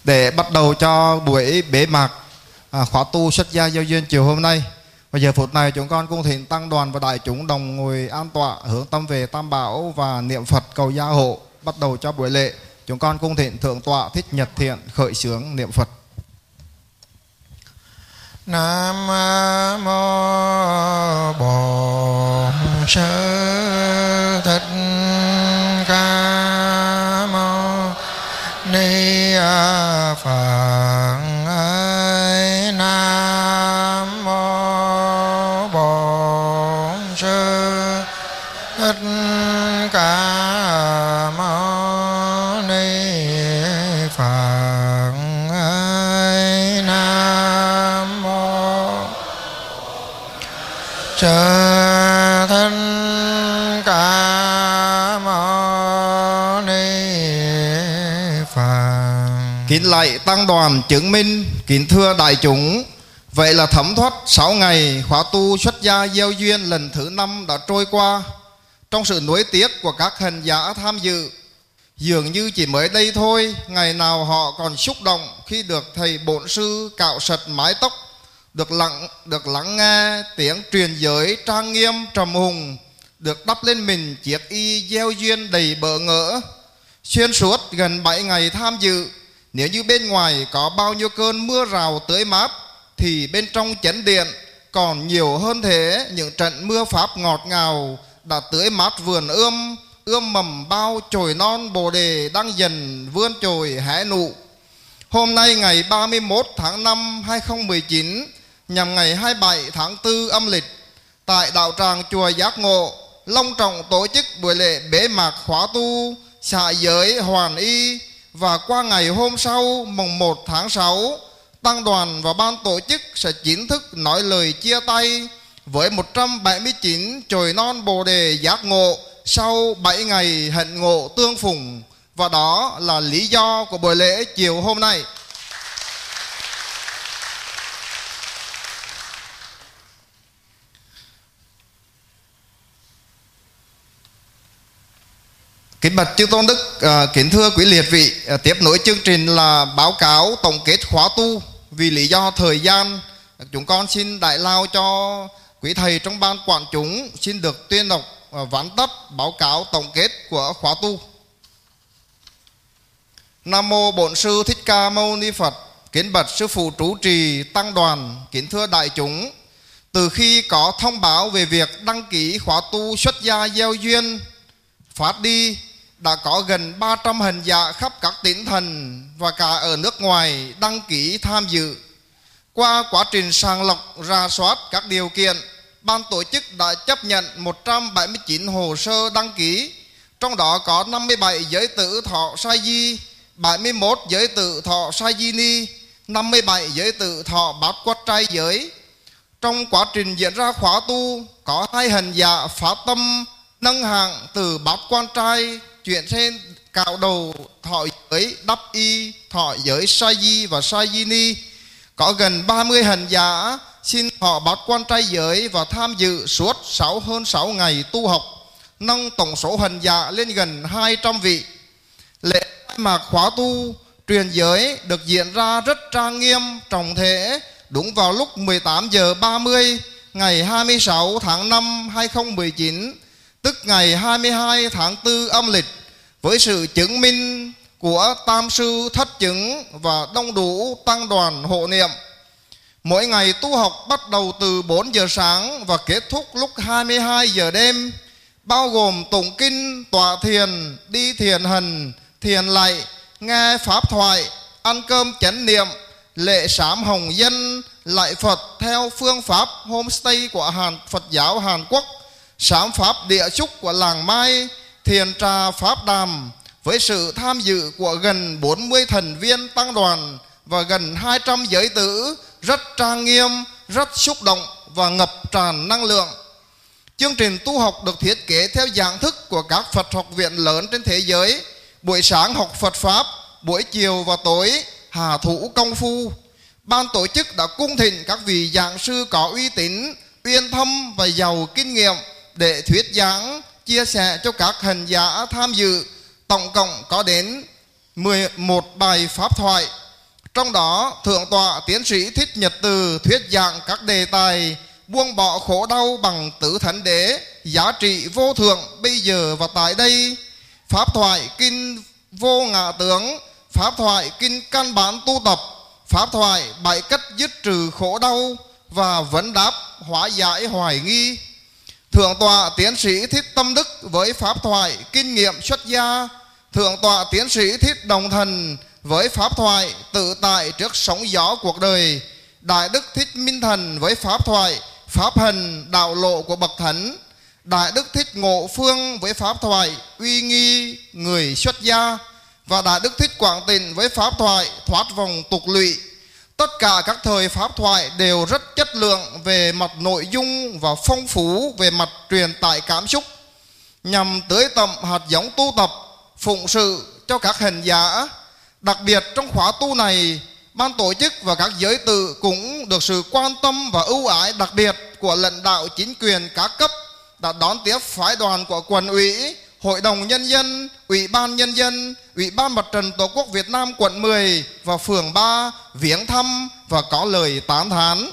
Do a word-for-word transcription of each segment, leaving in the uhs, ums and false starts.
để bắt đầu cho buổi bế mạc à, khóa tu xuất gia giao duyên chiều hôm nay. Bây giờ phút này chúng con cung thỉnh tăng đoàn và đại chúng đồng ngồi an tọa, hướng tâm về Tam Bảo và niệm Phật cầu gia hộ. Bắt đầu cho buổi lễ, chúng con cung thỉnh thượng tọa Thích Nhật Thiện khởi xướng niệm Phật. Nam mô Bổn Sư Thích Ca Mâu Ni Phật. Nam mô Bổn Sư Thích Ca Mâu Ni Phật. Nam mô Sư Thích Ca Mâu Ni Phật. Kính lạy tăng đoàn chứng minh, kính thưa đại chúng, vậy là thấm thoát sáu ngày khóa tu xuất gia gieo duyên lần thứ năm đã trôi qua. Trong sự nuối tiếc của các hành giả tham dự, dường như chỉ mới đây thôi, ngày nào họ còn xúc động khi được thầy bổn sư cạo sạch mái tóc, được lặng được lắng nghe tiếng truyền giới trang nghiêm trầm hùng, được đắp lên mình chiếc y gieo duyên đầy bỡ ngỡ. Xuyên suốt gần bảy ngày tham dự, nếu như bên ngoài có bao nhiêu cơn mưa rào tưới mát, thì bên trong chánh điện còn nhiều hơn thế. Những trận mưa pháp ngọt ngào đã tưới mát vườn ươm, ươm mầm bao chồi non bồ đề đang dần vươn chồi hé nụ. Hôm nay ngày ba mươi mốt tháng năm năm hai nghìn không trăm mười chín, nhằm ngày hai mươi bảy tháng tư âm lịch, tại đạo tràng chùa Giác Ngộ long trọng tổ chức buổi lễ bế mạc khóa tu xả giới hoàn y. Và qua ngày hôm sau mùng một tháng sáu, tăng đoàn và ban tổ chức sẽ chính thức nói lời chia tay với một trăm bảy mươi chín chồi non bồ đề giác ngộ sau bảy ngày hạnh ngộ tương phùng. Và đó là lý do của buổi lễ chiều hôm nay. Kính bạch chư tôn đức, à, kính thưa quý liệt vị, à, tiếp nối chương trình là báo cáo tổng kết khóa tu. Vì lý do thời gian, chúng con xin đại lao cho quý thầy trong ban quản chúng xin được tuyên đọc à, vắn tắt báo cáo tổng kết của khóa tu. Nam mô Bổn Sư Thích Ca Mâu Ni Phật. Kính bạch sư phụ trụ trì tăng đoàn, kính thưa đại chúng, từ khi có thông báo về việc đăng ký khóa tu xuất gia gieo duyên phát đi, đã có gần ba trăm hành giả khắp các tỉnh thành và cả ở nước ngoài đăng ký tham dự. Qua quá trình sàng lọc rà soát các điều kiện, ban tổ chức đã chấp nhận một trăm bảy mươi chín hồ sơ đăng ký, trong đó có năm mươi bảy giới tử thọ sa di, bảy mươi mốt giới tử thọ sa di ni, năm mươi bảy giới tử thọ bát quát trai giới. Trong quá trình diễn ra khóa tu, có hai hành giả phát tâm nâng hạng từ bát quan trai chuyển trên cạo đầu thọ giới đắp y thọ giới sa di và sa di ni. Có gần ba mươi hành giả xin thọ bát quan trai giới và tham dự suốt sáu hơn sáu ngày tu học, nâng tổng số hành giả lên gần hai trăm vị. Lễ khai mạc khóa tu truyền giới được diễn ra rất trang nghiêm trọng thể, đúng vào lúc mười tám giờ ba mươi ngày hai mươi sáu tháng năm năm hai nghìn không trăm mười chín, tức ngày hai mươi hai tháng tư âm lịch, với sự chứng minh của tam sư thất chứng và đông đủ tăng đoàn hộ niệm. Mỗi ngày tu học bắt đầu từ bốn giờ sáng và kết thúc lúc hai mươi hai giờ đêm, bao gồm tụng kinh, tọa thiền, đi thiền hành, thiền lạy, nghe pháp thoại, ăn cơm chánh niệm, lễ sám hồng dân, lạy Phật theo phương pháp homestay của Hàn Phật giáo Hàn Quốc, sám pháp địa chúc của làng Mai, thiền trà pháp đàm, với sự tham dự của gần bốn mươi thành viên tăng đoàn và gần hai trăm giới tử, rất trang nghiêm, rất xúc động và ngập tràn năng lượng. Chương trình tu học được thiết kế theo dạng thức của các Phật học viện lớn trên thế giới. Buổi sáng học Phật Pháp, buổi chiều và tối hà thủ công phu. Ban tổ chức đã cung thỉnh các vị giảng sư có uy tín, uyên thâm và giàu kinh nghiệm để thuyết giảng, chia sẻ cho các hành giả tham dự. Tổng cộng có đến mười một bài pháp thoại. Trong đó Thượng tọa Tiến sĩ Thích Nhật Từ thuyết giảng các đề tài buông bỏ khổ đau bằng tứ thánh đế, giá trị vô thượng bây giờ và tại đây, pháp thoại kinh vô ngã tướng, pháp thoại kinh căn bản tu tập, pháp thoại bảy cách dứt trừ khổ đau và vấn đáp hóa giải hoài nghi. Thượng tọa Tiến sĩ Thích Tâm Đức với pháp thoại kinh nghiệm xuất gia, Thượng tọa Tiến sĩ Thích Đồng Thần với pháp thoại tự tại trước sóng gió cuộc đời, Đại Đức Thích Minh Thần với pháp thoại pháp hành đạo lộ của bậc thánh, Đại Đức Thích Ngộ Phương với pháp thoại uy nghi người xuất gia, và Đại Đức Thích Quảng Tịnh với pháp thoại thoát vòng tục lụy. Tất cả các thời pháp thoại đều rất chất lượng về mặt nội dung và phong phú về mặt truyền tải cảm xúc, nhằm tưới tầm hạt giống tu tập phụng sự cho các hành giả. Đặc biệt trong khóa tu này, ban tổ chức và các giới tự cũng được sự quan tâm và ưu ái đặc biệt của lãnh đạo chính quyền các cấp, đã đón tiếp phái đoàn của quận ủy, hội đồng nhân dân, ủy ban nhân dân, ủy ban mặt trận tổ quốc Việt Nam quận mười và phường ba viếng thăm và có lời tán thán.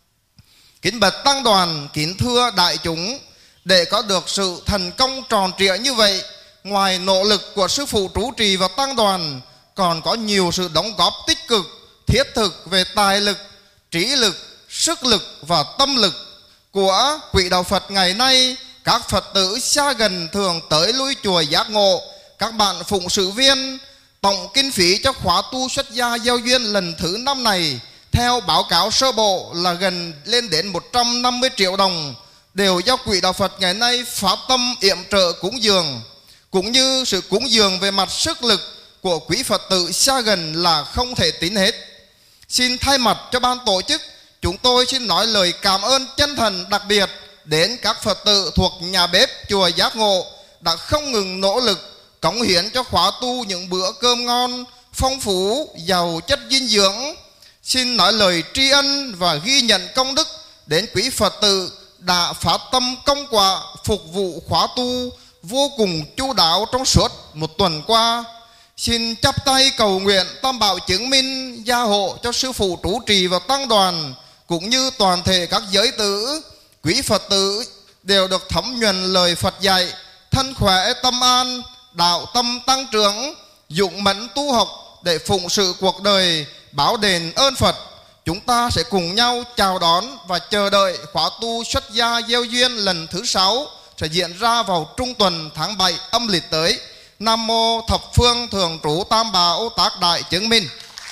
Kính bạch tăng đoàn, kính thưa đại chúng, để có được sự thành công tròn trịa như vậy, ngoài nỗ lực của sư phụ trụ trì và tăng đoàn, còn có nhiều sự đóng góp tích cực, thiết thực về tài lực, trí lực, sức lực và tâm lực của Quỹ Đạo Phật ngày nay. Các Phật tử xa gần thường tới lui chùa giác ngộ, các bạn phụng sự viên. Tổng kinh phí cho khóa tu xuất gia giao duyên lần thứ năm này theo báo cáo sơ bộ là gần lên đến một trăm năm mươi triệu đồng, đều do Quỹ Đạo Phật ngày nay phát tâm yểm trợ cúng dường, cũng như sự cúng dường về mặt sức lực của quý Phật tử xa gần là không thể tính hết. Xin thay mặt cho ban tổ chức, chúng tôi xin nói lời cảm ơn chân thành đặc biệt đến các Phật tử thuộc nhà bếp chùa Giác Ngộ đã không ngừng nỗ lực cống hiến cho khóa tu những bữa cơm ngon, phong phú, giàu chất dinh dưỡng. Xin nói lời tri ân và ghi nhận công đức đến quý Phật tử đã phát tâm công quả phục vụ khóa tu vô cùng chu đáo trong suốt một tuần qua. Xin chắp tay cầu nguyện tam bảo chứng minh gia hộ cho sư phụ trụ trì và tăng đoàn, cũng như toàn thể các giới tử, quý Phật tử đều được thấm nhuần lời Phật dạy, thân khỏe tâm an, đạo tâm tăng trưởng, dụng mẫn tu học để phụng sự cuộc đời, báo đền ơn Phật. Chúng ta sẽ cùng nhau chào đón và chờ đợi khóa tu xuất gia gieo duyên lần thứ sáu sẽ diễn ra vào trung tuần tháng bảy âm lịch tới. Nam mô thập phương thường trụ tam bảo tác đại chứng minh.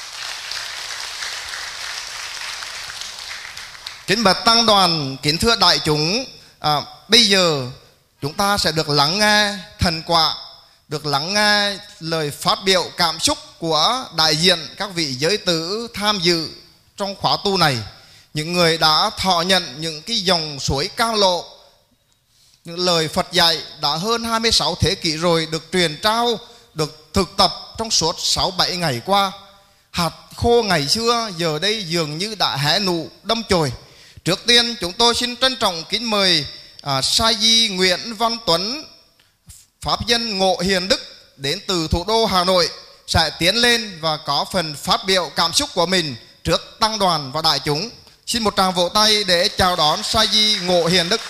Kính bạch tăng đoàn, kính thưa đại chúng, à, bây giờ chúng ta sẽ được lắng nghe thành quả, được lắng nghe lời phát biểu cảm xúc của đại diện các vị giới tử tham dự trong khóa tu này, những người đã thọ nhận những cái dòng suối cam lộ, những lời Phật dạy đã hơn hai mươi sáu thế kỷ rồi được truyền trao, được thực tập trong suốt sáu bảy ngày qua. Hạt khô ngày xưa giờ đây dường như đã hé nụ đâm chồi. Trước tiên chúng tôi xin trân trọng kính mời à, Sa Di Nguyễn Văn Tuấn, pháp nhân Ngộ Hiền Đức đến từ thủ đô Hà Nội, sẽ tiến lên và có phần phát biểu cảm xúc của mình trước tăng đoàn và đại chúng. Xin một tràng vỗ tay để chào đón Sa Di Ngộ Hiền Đức.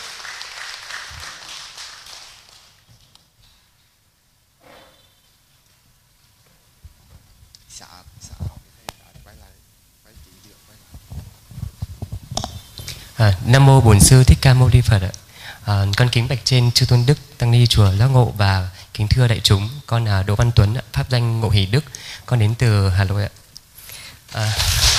À, Nam mô Bổn Sư Thích Ca Mâu Ni Phật ạ. À, con kính bạch trên chư tôn đức tăng ni chùa Giác Ngộ và kính thưa đại chúng, con là Đỗ Văn Tuấn, pháp danh Ngộ Hỷ Đức, con đến từ Hà Nội ạ. À,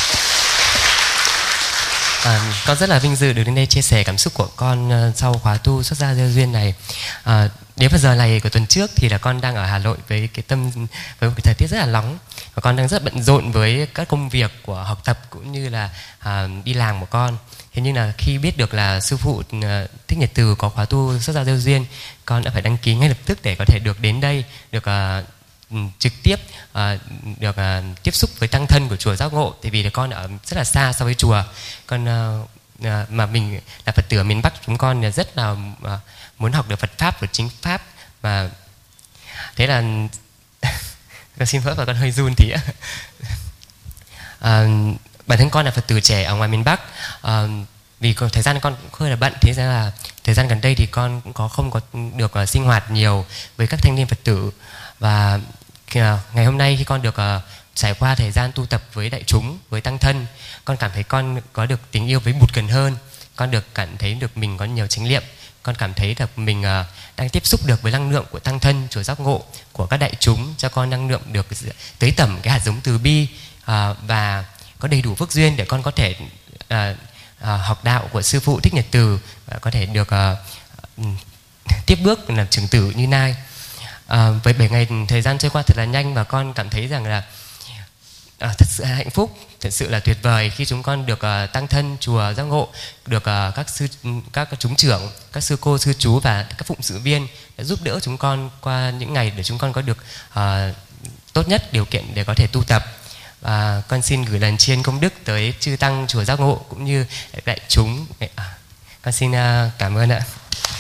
à, con rất là vinh dự được đến đây chia sẻ cảm xúc của con uh, sau khóa tu xuất gia gieo duyên này. À, đến vào giờ này của tuần trước thì là con đang ở Hà Nội với cái tâm với một cái thời tiết rất là nóng, và con đang rất bận rộn với các công việc của học tập cũng như là à, đi làm của con. Thế nhưng là khi biết được là sư phụ uh, Thích Nhật Từ có khóa tu xuất gia gieo duyên, con đã phải đăng ký ngay lập tức để có thể được đến đây, được uh, trực tiếp uh, được uh, tiếp xúc với tăng thân của chùa Giác Ngộ. Tại vì là con ở rất là xa so với chùa, con uh, uh, mà mình là Phật tử ở miền Bắc, chúng con là rất là uh, muốn học được Phật pháp và chính pháp, và thế là con xin lỗi và con hơi run tí ạ. À, bản thân con là Phật tử trẻ ở ngoài miền Bắc. À, vì thời gian con cũng hơi là bận, thế ra là thời gian gần đây thì con cũng có không có được uh, sinh hoạt nhiều với các thanh niên Phật tử. Và uh, ngày hôm nay khi con được uh, trải qua thời gian tu tập với đại chúng, với tăng thân, con cảm thấy con có được tình yêu với Bụt gần hơn. Con được cảm thấy được mình có nhiều chánh niệm. Con cảm thấy được mình uh, đang tiếp xúc được với năng lượng của tăng thân, chùa giác ngộ, của các đại chúng, cho con năng lượng được tới tầm cái hạt giống từ bi, uh, và có đầy đủ phước duyên để con có thể uh, uh, học đạo của sư phụ Thích Nhật Từ và có thể được uh, tiếp bước làm trưởng tử như nay. Uh, với bảy ngày thời gian trôi qua thật là nhanh, và con cảm thấy rằng là uh, thật sự hạnh phúc, thật sự là tuyệt vời khi chúng con được uh, tăng thân chùa giác ngộ, được uh, các sư các chúng trưởng, các sư cô sư chú và các phụng sự viên đã giúp đỡ chúng con qua những ngày để chúng con có được uh, tốt nhất điều kiện để có thể tu tập. Và con xin gửi lời tri ân công đức tới chư tăng chùa giác ngộ cũng như đại chúng. Con xin uh, cảm ơn ạ.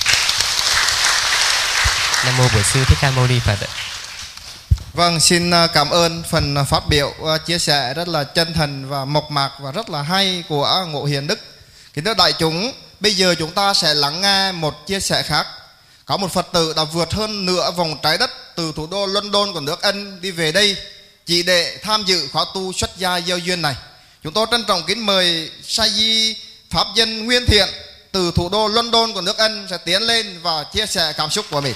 Nam mô Bổn Sư Thích Ca Mâu Ni Phật ạ. Vâng, xin cảm ơn phần phát biểu chia sẻ rất là chân thành và mộc mạc và rất là hay của Ngộ Hiền Đức. Kính thưa đại chúng, bây giờ chúng ta sẽ lắng nghe một chia sẻ khác. Có một Phật tử đã vượt hơn nửa vòng trái đất từ thủ đô London của nước Anh đi về đây chỉ để tham dự khóa tu xuất gia gieo duyên này. Chúng tôi trân trọng kính mời Sa Di Pháp Nhân Nguyên Thiện từ thủ đô London của nước Anh sẽ tiến lên và chia sẻ cảm xúc của mình.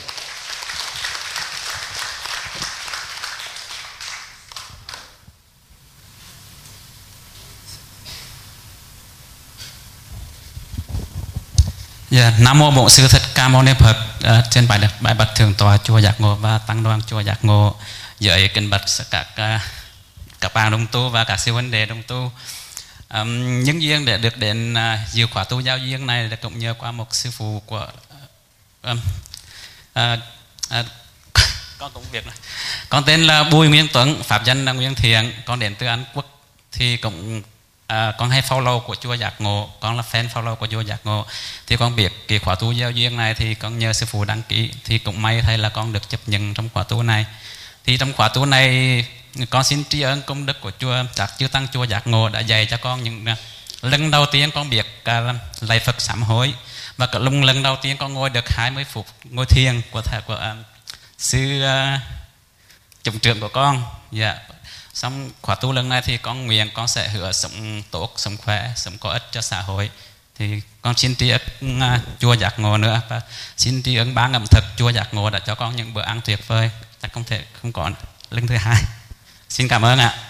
Yeah, Nam mô Bổn Sư Thích Ca Mâu Ni Phật. Uh, trên bài bài bạch thượng tọa chùa Giác Ngộ và tăng đoàn chùa Giác Ngộ, giới kính bạch các uh, các bạn đồng tu và các sư huynh đệ đồng tu. Um, những duyên để được đến uh, dự khóa tu giao duyên này là cũng nhờ qua một sư phụ của uh, uh, uh, con cũng việc này. Con tên là Bùi Nguyên Tuấn, pháp danh là Nguyên Thiện, con đến từ Anh Quốc. Thì cũng À, con hay follow của chùa Giác Ngộ, con là fan follow của chùa Giác Ngộ. Thì con biết cái khóa tu giao duyên này thì con nhờ sư phụ đăng ký, thì cũng may thay là con được chấp nhận trong khóa tu này. Thì trong khóa tu này con xin tri ân công đức của chùa các chư tăng chùa Giác Ngộ đã dạy cho con những lần đầu tiên con biết uh, lạy Phật sám hối, và cái lần lần đầu tiên con ngồi được hai mươi phút ngồi thiền của thầy của uh, sư uh, chủng trưởng của con. Dạ. Yeah. Xong khóa tu lần này thì con nguyện con sẽ hứa sống tốt, sống khỏe, sống có ích cho xã hội. Thì con xin tri ân uh, chùa Giác Ngộ nữa, và xin tri ân ban ẩm thực chùa Giác Ngộ đã cho con những bữa ăn tuyệt vời. Chắc không thể không có lần thứ hai. Xin cảm ơn ạ.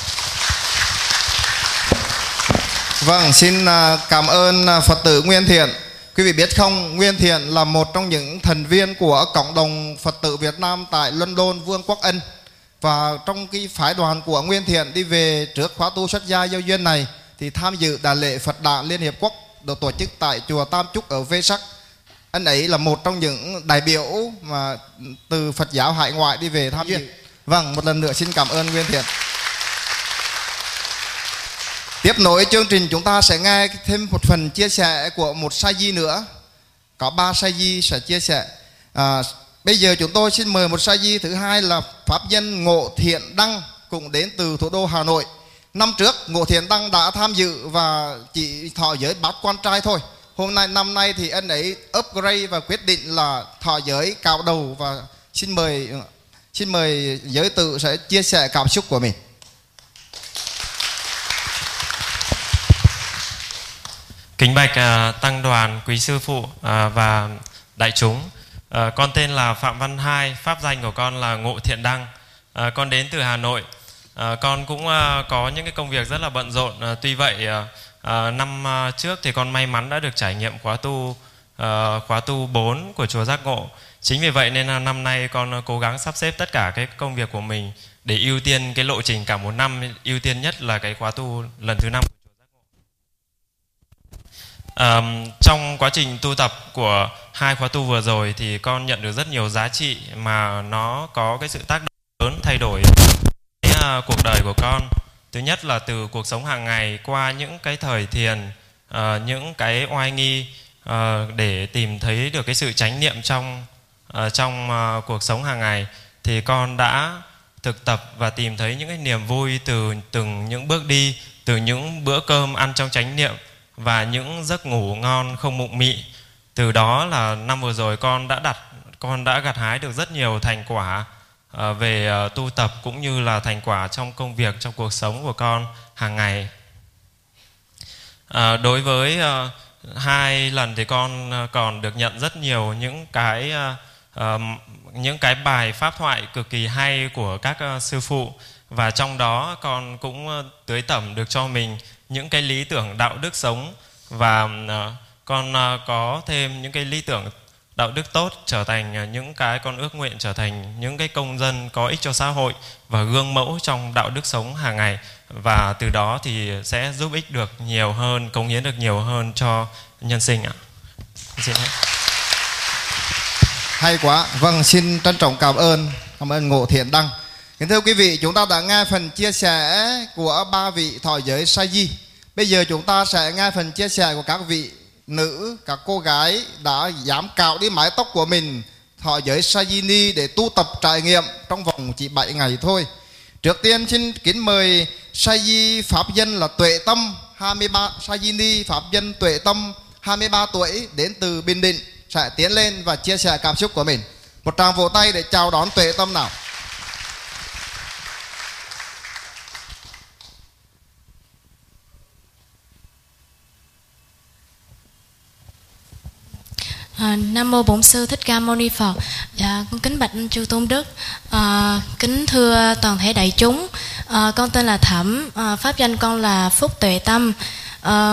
Vâng, xin cảm ơn Phật tử Nguyên Thiện. Quý vị biết không, Nguyên Thiện là một trong những thành viên của cộng đồng Phật tử Việt Nam tại London, Vương quốc Anh. Và trong cái phái đoàn của Nguyên Thiện đi về trước khóa tu xuất gia giao duyên này thì tham dự đại lễ Phật Đản Liên Hiệp Quốc được tổ chức tại chùa Tam Trúc ở Vê Sắc. Anh ấy là một trong những đại biểu mà từ Phật giáo hải ngoại đi về tham dự. Vâng, một lần nữa xin cảm ơn Nguyên Thiện. Tiếp nối chương trình chúng ta sẽ nghe thêm một phần chia sẻ của một Sa Di nữa. Có ba Sa Di sẽ chia sẻ. À, bây giờ chúng tôi xin mời một Sa Di thứ hai là Pháp Nhân Ngộ Thiện Đăng, cũng đến từ thủ đô Hà Nội. Năm trước Ngộ Thiện Đăng đã tham dự và chỉ thọ giới bát quan trai thôi. Hôm nay năm nay thì anh ấy upgrade và quyết định là thọ giới cạo đầu, và xin mời xin mời giới tử sẽ chia sẻ cảm xúc của mình. Kính bạch uh, tăng đoàn, quý sư phụ uh, và đại chúng. Uh, con tên là Phạm Văn Hai, pháp danh của con là Ngộ Thiện Đăng. Uh, con đến từ Hà Nội. Uh, con cũng uh, có những cái công việc rất là bận rộn. Uh, tuy vậy uh, uh, năm uh, trước thì con may mắn đã được trải nghiệm khóa tu uh, khóa tu bốn của chùa Giác Ngộ. Chính vì vậy nên là năm nay con cố gắng sắp xếp tất cả cái công việc của mình để ưu tiên cái lộ trình cả một năm, ưu tiên nhất là cái khóa tu lần thứ năm. À, trong quá trình tu tập của hai khóa tu vừa rồi thì con nhận được rất nhiều giá trị mà nó có cái sự tác động lớn, thay đổi cái, uh, cuộc đời của con. Thứ nhất là từ cuộc sống hàng ngày qua những cái thời thiền, uh, những cái oai nghi uh, để tìm thấy được cái sự chánh niệm trong uh, trong uh, cuộc sống hàng ngày, thì con đã thực tập và tìm thấy những cái niềm vui từ từng những bước đi, từ những bữa cơm ăn trong chánh niệm và những giấc ngủ ngon không mụn mị. Từ đó là năm vừa rồi con đã đặt con đã gặt hái được rất nhiều thành quả uh, về uh, tu tập cũng như là thành quả trong công việc, trong cuộc sống của con hàng ngày. Uh, đối với uh, hai lần thì con uh, còn được nhận rất nhiều những cái uh, uh, những cái bài pháp thoại cực kỳ hay của các uh, sư phụ, và trong đó con cũng uh, tưới tẩm được cho mình những cái lý tưởng đạo đức sống, và uh, con uh, có thêm những cái lý tưởng đạo đức tốt, trở thành những cái con ước nguyện trở thành những cái công dân có ích cho xã hội và gương mẫu trong đạo đức sống hàng ngày, và từ đó thì sẽ giúp ích được nhiều hơn, cống hiến được nhiều hơn cho nhân sinh ạ. Xin hết. Hay quá. Vâng, xin trân trọng cảm ơn cảm ơn Ngộ Thiện Đăng. Kính thưa quý vị, chúng ta đã nghe phần chia sẻ của ba vị thọ giới sa di. Bây giờ chúng ta sẽ nghe phần chia sẻ của các vị nữ, các cô gái đã dám cạo đi mái tóc của mình thọ giới sa di ni để tu tập trải nghiệm trong vòng chỉ bảy ngày thôi. Trước tiên xin kính mời sa di pháp dân là Tuệ Tâm hai mươi ba, sa di ni pháp dân Tuệ Tâm hai mươi ba tuổi đến từ Bình Định sẽ tiến lên và chia sẻ cảm xúc của mình. Một tràng vỗ tay để chào đón Tuệ Tâm nào. À, Nam mô Bổn Sư Thích Ca Mâu Ni Phật. Dạ, con kính bạch Chư Tôn Đức, à, kính thưa toàn thể đại chúng. À, con tên là Thẩm, à, pháp danh con là Phúc Tuệ Tâm. À,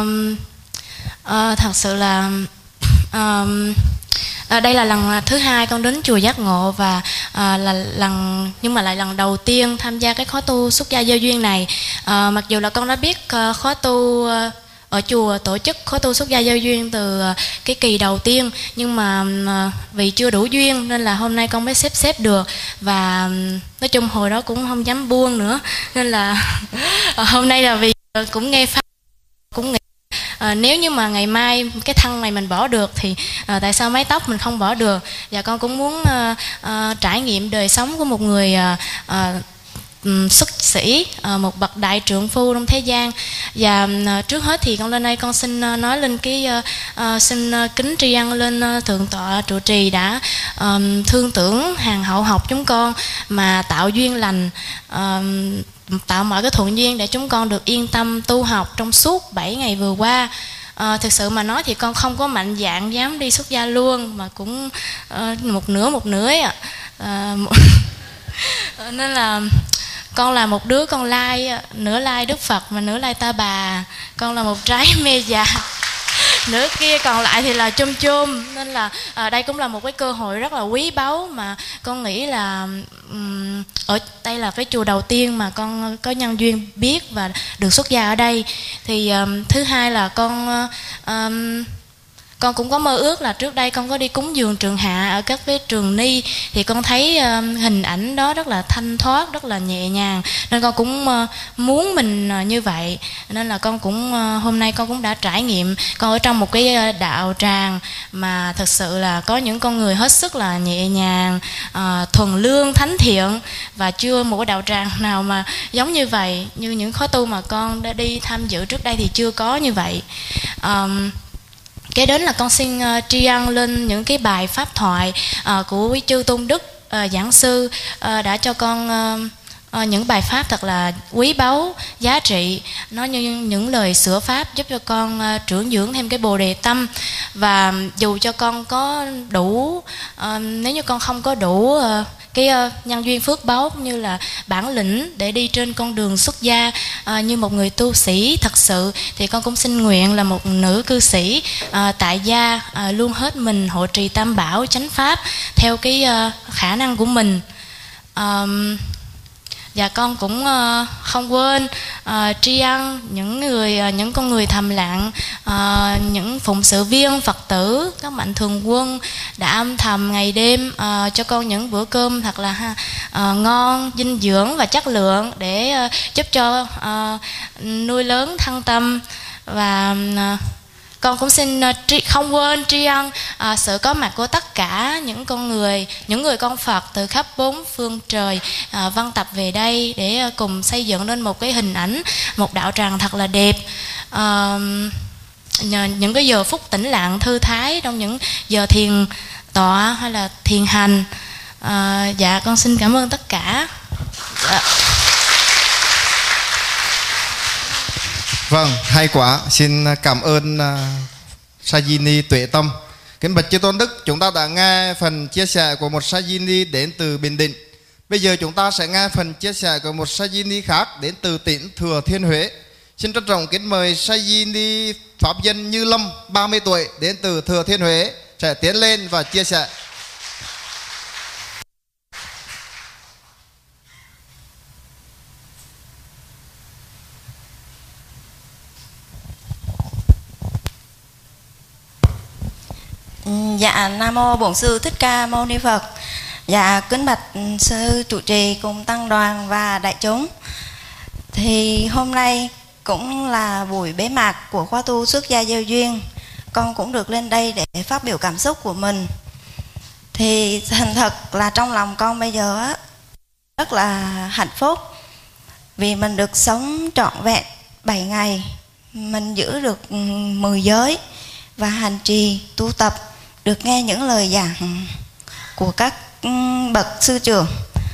à, thật sự là à, à, đây là lần thứ hai con đến chùa Giác Ngộ, và à, là lần nhưng mà lại lần đầu tiên tham gia cái khóa tu xuất gia gieo duyên này. À, mặc dù là con đã biết uh, khóa tu uh, ở chùa tổ chức khóa tu xuất gia gieo duyên từ cái kỳ đầu tiên, nhưng mà vì chưa đủ duyên nên là hôm nay con mới xếp xếp được, và nói chung hồi đó cũng không dám buông nữa, nên là hôm nay là vì cũng nghe pháp, cũng nghĩ à, nếu như mà ngày mai cái thân này mình bỏ được thì à, tại sao mái tóc mình không bỏ được. Và con cũng muốn à, à, trải nghiệm đời sống của một người à, à, xuất sĩ, một bậc đại trượng phu trong thế gian. Và trước hết thì con lên đây con xin nói lên cái uh, xin kính tri ân lên thượng tọa trụ trì đã um, thương tưởng hàng hậu học chúng con, mà tạo duyên lành, um, tạo mọi cái thuận duyên để chúng con được yên tâm tu học trong suốt bảy ngày vừa qua. À, thực sự mà nói thì con không có mạnh dạn dám đi xuất gia luôn, mà cũng uh, một nửa một nửa ấy ạ. À, nên là con là một đứa con lai, nửa lai Đức Phật mà nửa lai Ta Bà. Con là một trái mê già, nửa kia còn lại thì là chôm chôm. Nên là à, đây cũng là một cái cơ hội rất là quý báu, mà con nghĩ là um, ở đây là cái chùa đầu tiên mà con có nhân duyên biết và được xuất gia ở đây. Thì um, thứ hai là con um, con cũng có mơ ước là trước đây con có đi cúng dường trường hạ ở các cái trường ni, thì con thấy uh, hình ảnh đó rất là thanh thoát, rất là nhẹ nhàng, nên con cũng uh, muốn mình uh, như vậy. Nên là con cũng uh, hôm nay con cũng đã trải nghiệm. Con ở trong một cái uh, đạo tràng mà thật sự là có những con người hết sức là nhẹ nhàng, uh, thuần lương, thánh thiện, và chưa một cái đạo tràng nào mà giống như vậy. Như những khóa tu mà con đã đi tham dự trước đây thì chưa có như vậy. um, Kế đến là con xin uh, tri ân lên những cái bài pháp thoại uh, của quý Chư Tôn Đức uh, giảng sư uh, đã cho con uh, uh, những bài pháp thật là quý báu, giá trị. Nó như những lời sửa pháp giúp cho con uh, trưởng dưỡng thêm cái bồ đề tâm. Và dù cho con có đủ, uh, nếu như con không có đủ uh, cái uh, nhân duyên phước báu cũng như là bản lĩnh để đi trên con đường xuất gia uh, như một người tu sĩ thật sự, thì con cũng xin nguyện là một nữ cư sĩ uh, tại gia uh, luôn hết mình hộ trì tam bảo chánh pháp theo cái uh, khả năng của mình. Um, Và con cũng uh, không quên uh, tri ân những người, uh, những con người thầm lặng, uh, những phụng sự viên Phật tử, các mạnh thường quân đã âm thầm ngày đêm uh, cho con những bữa cơm thật là uh, ngon, dinh dưỡng và chất lượng để uh, giúp cho uh, nuôi lớn thân tâm. Và uh, con cũng xin uh, tri, không quên tri ân uh, sự có mặt của tất cả những con người, những người con Phật từ khắp bốn phương trời uh, văn tập về đây để uh, cùng xây dựng nên một cái hình ảnh, một đạo tràng thật là đẹp. Uh, những cái giờ phút tĩnh lặng thư thái trong những giờ thiền tọa hay là thiền hành. À, dạ con xin cảm ơn tất cả. Dạ. Vâng, hay quá. Xin cảm ơn uh, Sajini Tuệ Tâm. Kính bạch chư tôn đức, chúng ta đã nghe phần chia sẻ của một Sajini đến từ Bình Định. Bây giờ chúng ta sẽ nghe phần chia sẻ của một Sajini khác đến từ tỉnh Thừa Thiên Huế. Xin trân trọng kính mời Sajini Pháp Dân Như Lâm, ba mươi tuổi, đến từ Thừa Thiên Huế sẽ tiến lên và chia sẻ. Dạ, Nam Mô Bổn Sư Thích Ca Mâu Ni Phật. Dạ, kính bạch sư trụ trì cùng tăng đoàn và đại chúng. Thì hôm nay cũng là buổi bế mạc của khóa tu xuất gia gieo duyên. Con cũng được lên đây để phát biểu cảm xúc của mình. Thì thành thật là trong lòng con bây giờ á, rất là hạnh phúc vì mình được sống trọn vẹn bảy ngày, mình giữ được mười giới và hành trì tu tập, được nghe những lời giảng của các bậc sư trưởng.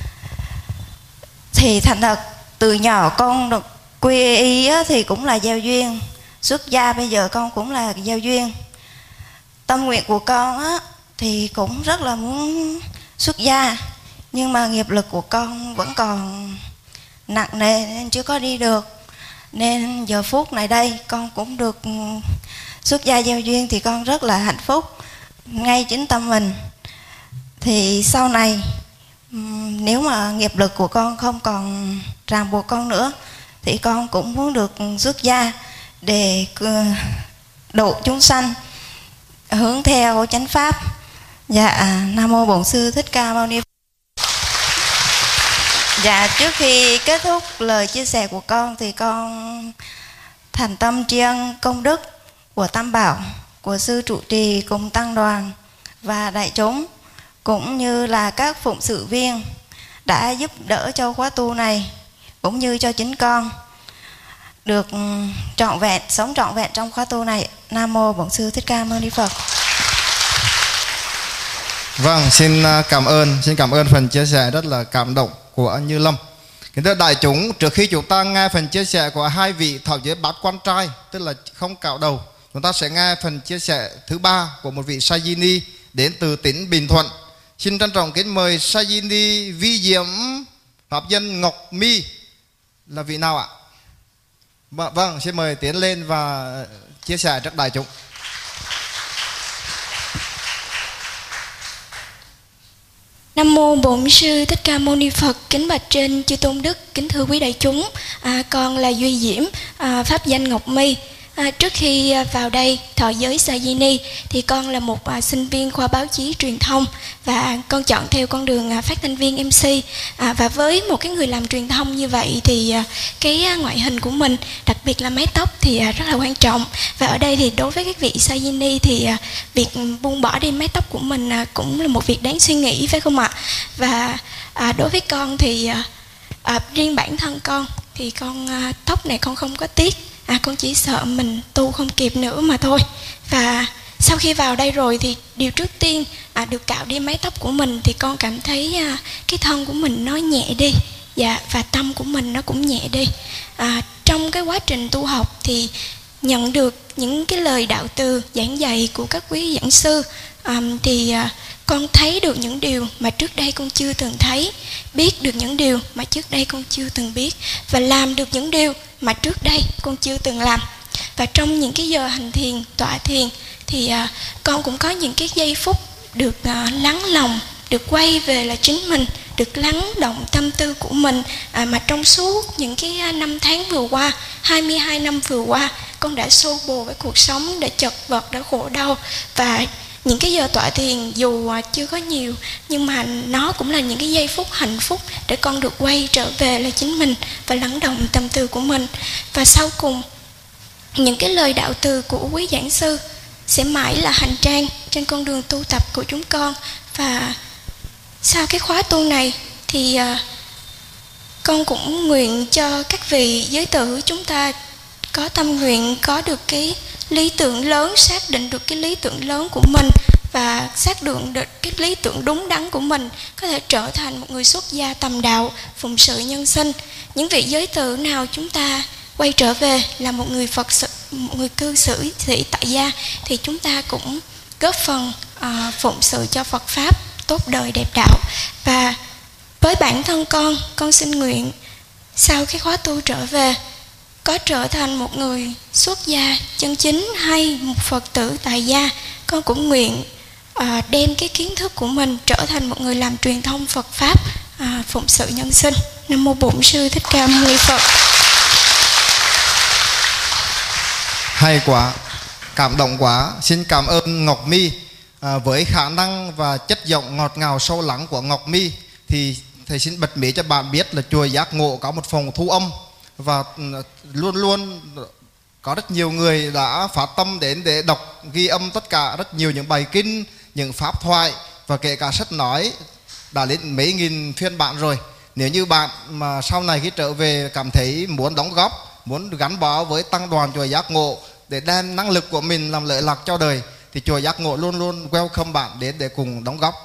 Thì thành thật từ nhỏ con được quy y á, thì cũng là gieo duyên, xuất gia bây giờ con cũng là gieo duyên. Tâm nguyện của con á, thì cũng rất là muốn xuất gia, nhưng mà nghiệp lực của con vẫn còn nặng nề nên chưa có đi được. Nên giờ phút này đây con cũng được xuất gia gieo duyên thì con rất là hạnh phúc ngay chính tâm mình. Thì sau này nếu mà nghiệp lực của con không còn ràng buộc con nữa thì con cũng muốn được xuất gia để độ chúng sanh hướng theo chánh pháp. Dạ, Nam Mô Bổn Sư Thích Ca Mâu Ni Phật. Dạ, trước khi kết thúc lời chia sẻ của con thì con thành tâm tri ân công đức của Tam Bảo, của sư trụ trì cùng tăng đoàn và đại chúng, cũng như là các phụng sự viên đã giúp đỡ cho khóa tu này, cũng như cho chính con được trọn vẹn, sống trọn vẹn trong khóa tu này. Nam Mô Bổn Sư Thích Ca Mâu Ni Phật. Vâng, xin cảm ơn, xin cảm ơn phần chia sẻ rất là cảm động của Như Lâm. Kính thưa đại chúng, trước khi chúng ta nghe phần chia sẻ của hai vị thảo giới bát quan trai, tức là không cạo đầu, chúng ta sẽ nghe phần chia sẻ thứ ba của một vị Sajini đến từ tỉnh Bình Thuận. Xin trân trọng kính mời Sajini Vi Diệm Pháp Dân Ngọc My. Là vị nào ạ? Vâng, xin mời tiến lên và chia sẻ trước đại chúng. Nam Mô Bổn Sư Thích Ca Mâu Ni Phật. Kính bạch trên chư tôn đức, kính thưa quý đại chúng. à, Con là Duy Diễm, à, pháp danh Ngọc My. À, trước khi vào đây thọ giới Sajini thì con là một à, sinh viên khoa báo chí truyền thông, và con chọn theo con đường à, phát thanh viên em xê. à, Và với một cái người làm truyền thông như vậy thì à, cái à, ngoại hình của mình, đặc biệt là mái tóc thì à, rất là quan trọng. Và ở đây thì đối với các vị Sajini thì à, việc buông bỏ đi mái tóc của mình à, cũng là một việc đáng suy nghĩ, phải không ạ? Và à, đối với con thì à, à, riêng bản thân con thì con à, tóc này con không có tiếc. À, con chỉ sợ mình tu không kịp nữa mà thôi. Và sau khi vào đây rồi thì điều trước tiên à, được cạo đi mái tóc của mình thì con cảm thấy à, cái thân của mình nó nhẹ đi. Dạ, và tâm của mình nó cũng nhẹ đi. à, Trong cái quá trình tu học thì nhận được những cái lời đạo từ giảng dạy của các quý giảng sư, à, thì à, con thấy được những điều mà trước đây con chưa từng thấy, biết được những điều mà trước đây con chưa từng biết, và làm được những điều mà trước đây con chưa từng làm. Và trong những cái giờ hành thiền, tọa thiền thì à, con cũng có những cái giây phút được à, lắng lòng, được quay về là chính mình, được lắng động tâm tư của mình. à, Mà trong suốt những cái à, năm tháng vừa qua, hai mươi hai năm vừa qua, con đã xô bồ với cuộc sống, đã chật vật, đã khổ đau. Và những cái giờ tọa thiền dù chưa có nhiều, nhưng mà nó cũng là những cái giây phút hạnh phúc để con được quay trở về là chính mình và lắng động tâm tư của mình. Và sau cùng những cái lời đạo từ của quý giảng sư sẽ mãi là hành trang trên con đường tu tập của chúng con. Và sau cái khóa tu này thì uh, con cũng nguyện cho các vị giới tử chúng ta có tâm nguyện có được cái lý tưởng lớn, xác định được cái lý tưởng lớn của mình và xác định được cái lý tưởng đúng đắn của mình, có thể trở thành một người xuất gia tầm đạo, phụng sự nhân sinh. Những vị giới tử nào chúng ta quay trở về là một người Phật sự, một người cư xử sĩ tại gia, thì chúng ta cũng góp phần uh, phụng sự cho Phật Pháp tốt đời đẹp đạo. Và với bản thân con, con xin nguyện sau cái khóa tu trở về có trở thành một người xuất gia chân chính hay một Phật tử tại gia, con cũng nguyện à, đem cái kiến thức của mình trở thành một người làm truyền thông Phật Pháp, à, phụng sự nhân sinh. Nam mô Bổn Sư Thích Ca Mâu Ni Phật. Hay quá, cảm động quá. Xin cảm ơn Ngọc My. À, với khả năng và chất giọng ngọt ngào sâu lắng của Ngọc My thì thầy xin bật mí cho bạn biết là chùa Giác Ngộ có một phòng thu âm, và luôn luôn có rất nhiều người đã phát tâm đến để đọc ghi âm tất cả rất nhiều những bài kinh, những pháp thoại và kể cả sách nói, đã đến mấy nghìn phiên bản rồi. Nếu như bạn mà sau này khi trở về cảm thấy muốn đóng góp, muốn gắn bó với tăng đoàn chùa Giác Ngộ để đem năng lực của mình làm lợi lạc cho đời, thì chùa Giác Ngộ luôn luôn welcome bạn đến để cùng đóng góp.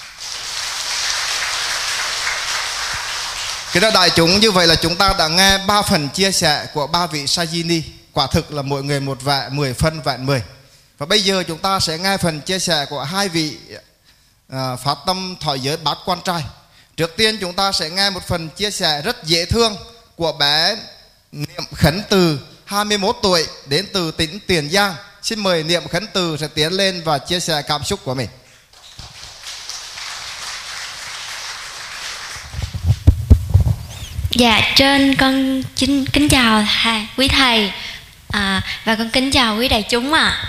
Cái đó đại chúng, như vậy là chúng ta đã nghe ba phần chia sẻ của ba vị Sajini. Quả thực là mỗi người một vẹ, mười phân vẹn mười. Và bây giờ chúng ta sẽ nghe phần chia sẻ của hai vị à, phát tâm thọ giới bát quan trai. Trước tiên chúng ta sẽ nghe một phần chia sẻ rất dễ thương của bé Niệm Khấn Từ, hai mươi mốt tuổi, đến từ tỉnh Tiền Giang. Xin mời Niệm Khấn Từ sẽ tiến lên và chia sẻ cảm xúc của mình. Dạ, trên con kính, kính chào thầy, quý thầy à, và con kính chào quý đại chúng ạ. À.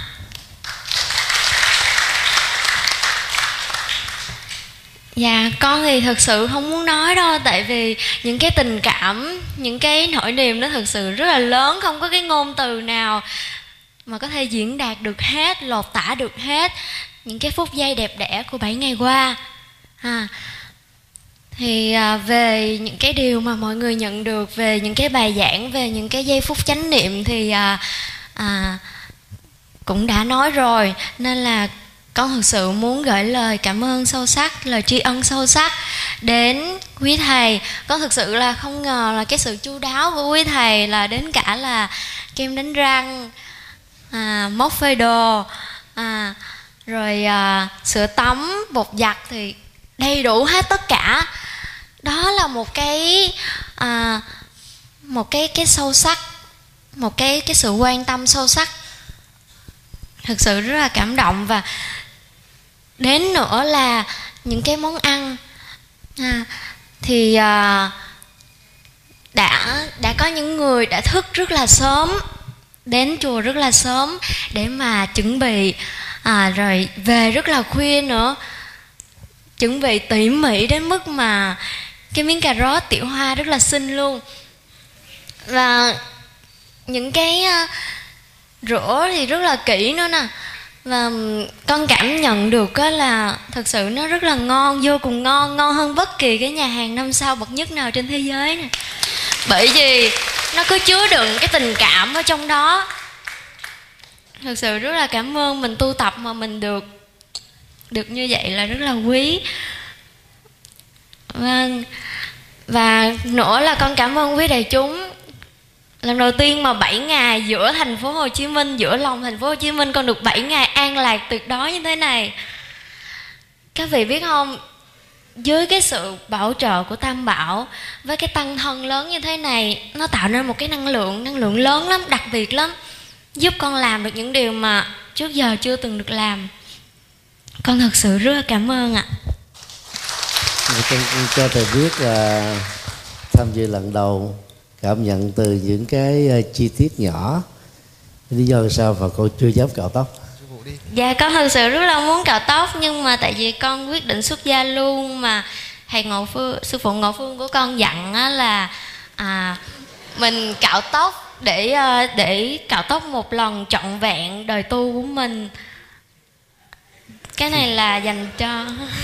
Dạ, con thì thực sự không muốn nói đâu, tại vì những cái tình cảm, những cái nỗi niềm nó thực sự rất là lớn, không có cái ngôn từ nào mà có thể diễn đạt được hết, lột tả được hết những cái phút giây đẹp đẽ của bảy ngày qua. À, thì à, về những cái điều mà mọi người nhận được, về những cái bài giảng, về những cái giây phút chánh niệm thì à, à, cũng đã nói rồi, nên là con thực sự muốn gửi lời cảm ơn sâu sắc, lời tri ân sâu sắc đến quý thầy. Con thực sự là không ngờ là cái sự chu đáo của quý thầy là đến cả là kem đánh răng, à, móc phơi đồ, à, rồi à, sữa tắm, bột giặt thì đầy đủ hết tất cả. Đó là một cái à, một cái cái sâu sắc, một cái cái sự quan tâm sâu sắc, thực sự rất là cảm động. Và đến nữa là những cái món ăn à, thì à, đã đã có những người đã thức rất là sớm, đến chùa rất là sớm để mà chuẩn bị, à, rồi về rất là khuya nữa, chuẩn bị tỉ mỉ đến mức mà cái miếng cà rốt tiểu hoa rất là xinh luôn. Và những cái uh, rửa thì rất là kỹ nữa nè. Và con cảm nhận được á là thật sự nó rất là ngon, vô cùng ngon, ngon hơn bất kỳ cái nhà hàng năm sao bậc nhất nào trên thế giới này. Bởi vì nó cứ chứa đựng cái tình cảm ở trong đó. Thật sự rất là cảm ơn, mình tu tập mà mình được được như vậy là rất là quý. Và, và nữa là con cảm ơn quý đại chúng. Lần đầu tiên mà bảy ngày giữa thành phố Hồ Chí Minh, giữa lòng thành phố Hồ Chí Minh, con được bảy ngày an lạc tuyệt đối như thế này. Các vị biết không, dưới cái sự bảo trợ của Tam Bảo, với cái tăng thân lớn như thế này, nó tạo nên một cái năng lượng, năng lượng lớn lắm, đặc biệt lắm, giúp con làm được những điều mà trước giờ chưa từng được làm. Con thật sự rất là cảm ơn ạ. Con cho thầy biết là tham dự lần đầu, cảm nhận từ những cái chi tiết nhỏ. Lý do sao mà cô chưa dám cạo tóc? Dạ, con thật sự rất là muốn cạo tóc, nhưng mà tại vì con quyết định xuất gia luôn, mà thầy Ngộ Phương, sư phụ Ngộ Phương của con dặn á là à, mình cạo tóc để để cạo tóc một lần trọn vẹn đời tu của mình. Cái này là dành cho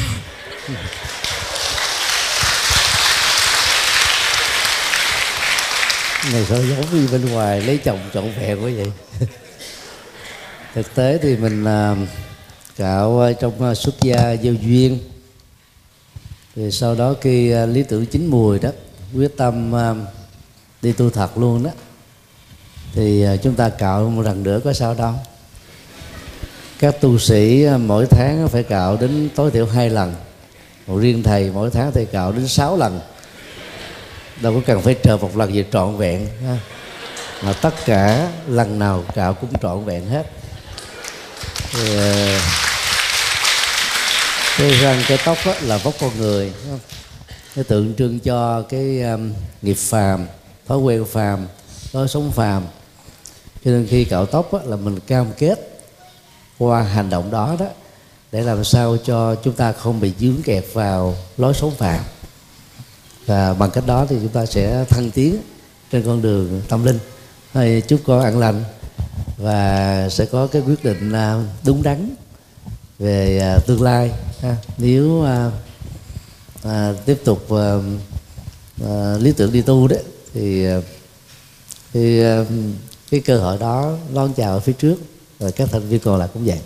này sao giống như bên ngoài lấy chồng trọn vẹn quá vậy. Thực tế thì mình cạo trong xuất gia gieo duyên, thì sau đó khi lý tưởng chín mùi đó, quyết tâm đi tu thật luôn đó, thì chúng ta cạo một lần nữa có sao đâu. Các tu sĩ mỗi tháng phải cạo đến tối thiểu hai lần, còn riêng thầy mỗi tháng thầy cạo đến sáu lần. Đâu có cần phải chờ một lần gì trọn vẹn ha. Mà tất cả lần nào cạo cũng trọn vẹn hết. Thì, cái răng cái tóc đó là vóc con người, nó tượng trưng cho cái um, nghiệp phàm, thói quen phàm, lối sống phàm. Cho nên khi cạo tóc đó, là mình cam kết qua hành động đó đó để làm sao cho chúng ta không bị dướng kẹt vào lối sống phàm, và bằng cách đó thì chúng ta sẽ thăng tiến trên con đường tâm linh. Thì chúc con an lành và sẽ có cái quyết định đúng đắn về tương lai ha. Nếu à, à, tiếp tục à, à, lý tưởng đi tu đấy thì thì à, cái cơ hội đó lon chào ở phía trước, rồi các thành viên còn lại cũng vậy.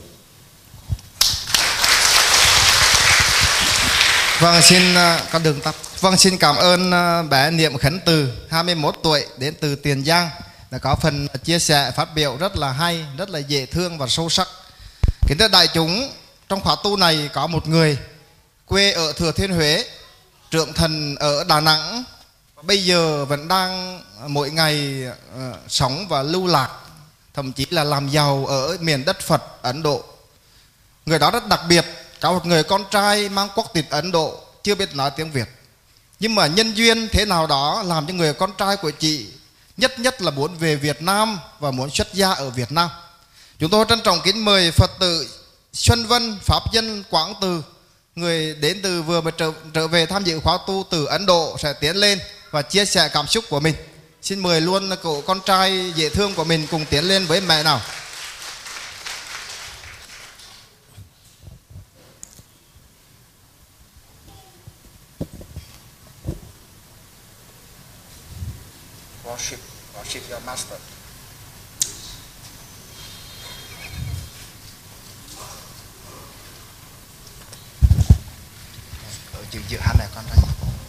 Vâng, xin con đường tắt. Vâng, xin cảm ơn bé Niệm Khánh Từ, hai mươi mốt tuổi, đến từ Tiền Giang, đã có phần chia sẻ phát biểu rất là hay, rất là dễ thương và sâu sắc. Kính thưa đại chúng, trong khóa tu này có một người quê ở Thừa Thiên Huế, trưởng thành ở Đà Nẵng, bây giờ vẫn đang mỗi ngày uh, sống và lưu lạc, thậm chí là làm giàu ở miền đất Phật Ấn Độ. Người đó rất đặc biệt, có một người con trai mang quốc tịch Ấn Độ, chưa biết nói tiếng Việt. Nhưng mà nhân duyên thế nào đó làm cho người con trai của chị nhất nhất là muốn về Việt Nam và muốn xuất gia ở Việt Nam. Chúng tôi trân trọng kính mời Phật tử Xuân Vân, Pháp Nhân Quảng Từ, người đến từ vừa mới trở, trở về tham dự khóa tu từ Ấn Độ, sẽ tiến lên và chia sẻ cảm xúc của mình. Xin mời luôn cậu con trai dễ thương của mình cùng tiến lên với mẹ nào. Worship, worship your master. Ở giữa giữa hai mẹ con đây.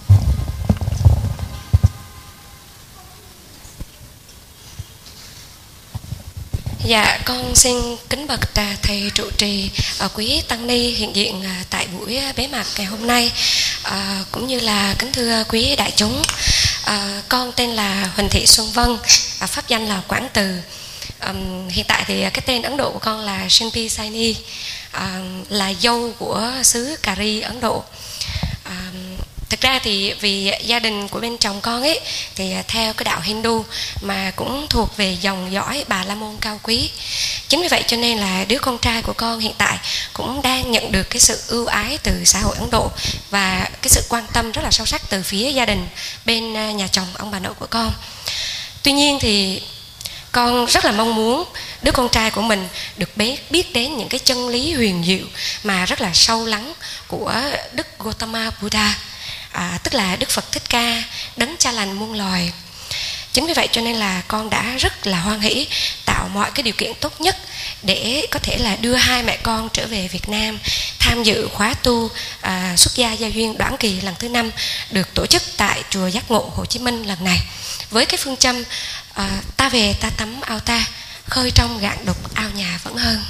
Dạ, con xin kính bạch thầy trụ trì, quý tăng ni hiện diện tại buổi bế mạc ngày hôm nay, à, cũng như là kính thưa quý đại chúng. À, con tên là Huỳnh Thị Xuân Vân, à, pháp danh là Quảng Từ. À, hiện tại thì cái tên Ấn Độ của con là Shimpi Saini, à, là dâu của xứ Kari Ấn Độ. À, thực ra thì vì gia đình của bên chồng con ấy thì theo cái đạo Hindu mà cũng thuộc về dòng dõi Bà La Môn cao quý. Chính vì vậy cho nên là đứa con trai của con hiện tại cũng đang nhận được cái sự ưu ái từ xã hội Ấn Độ và cái sự quan tâm rất là sâu sắc từ phía gia đình bên nhà chồng, ông bà nội của con. Tuy nhiên thì con rất là mong muốn đứa con trai của mình được biết đến những cái chân lý huyền diệu mà rất là sâu lắng của Đức Gautama Buddha, à, tức là Đức Phật Thích Ca, đấng cha lành muôn loài. Chính vì vậy cho nên là con đã rất là hoan hỷ tạo mọi cái điều kiện tốt nhất để có thể là đưa hai mẹ con trở về Việt Nam tham dự khóa tu à, xuất gia giao duyên đoạn kỳ lần thứ năm được tổ chức tại chùa Giác Ngộ Hồ Chí Minh lần này, với cái phương châm à, ta về ta tắm ao ta, khơi trong gạn đục ao nhà vẫn hơn.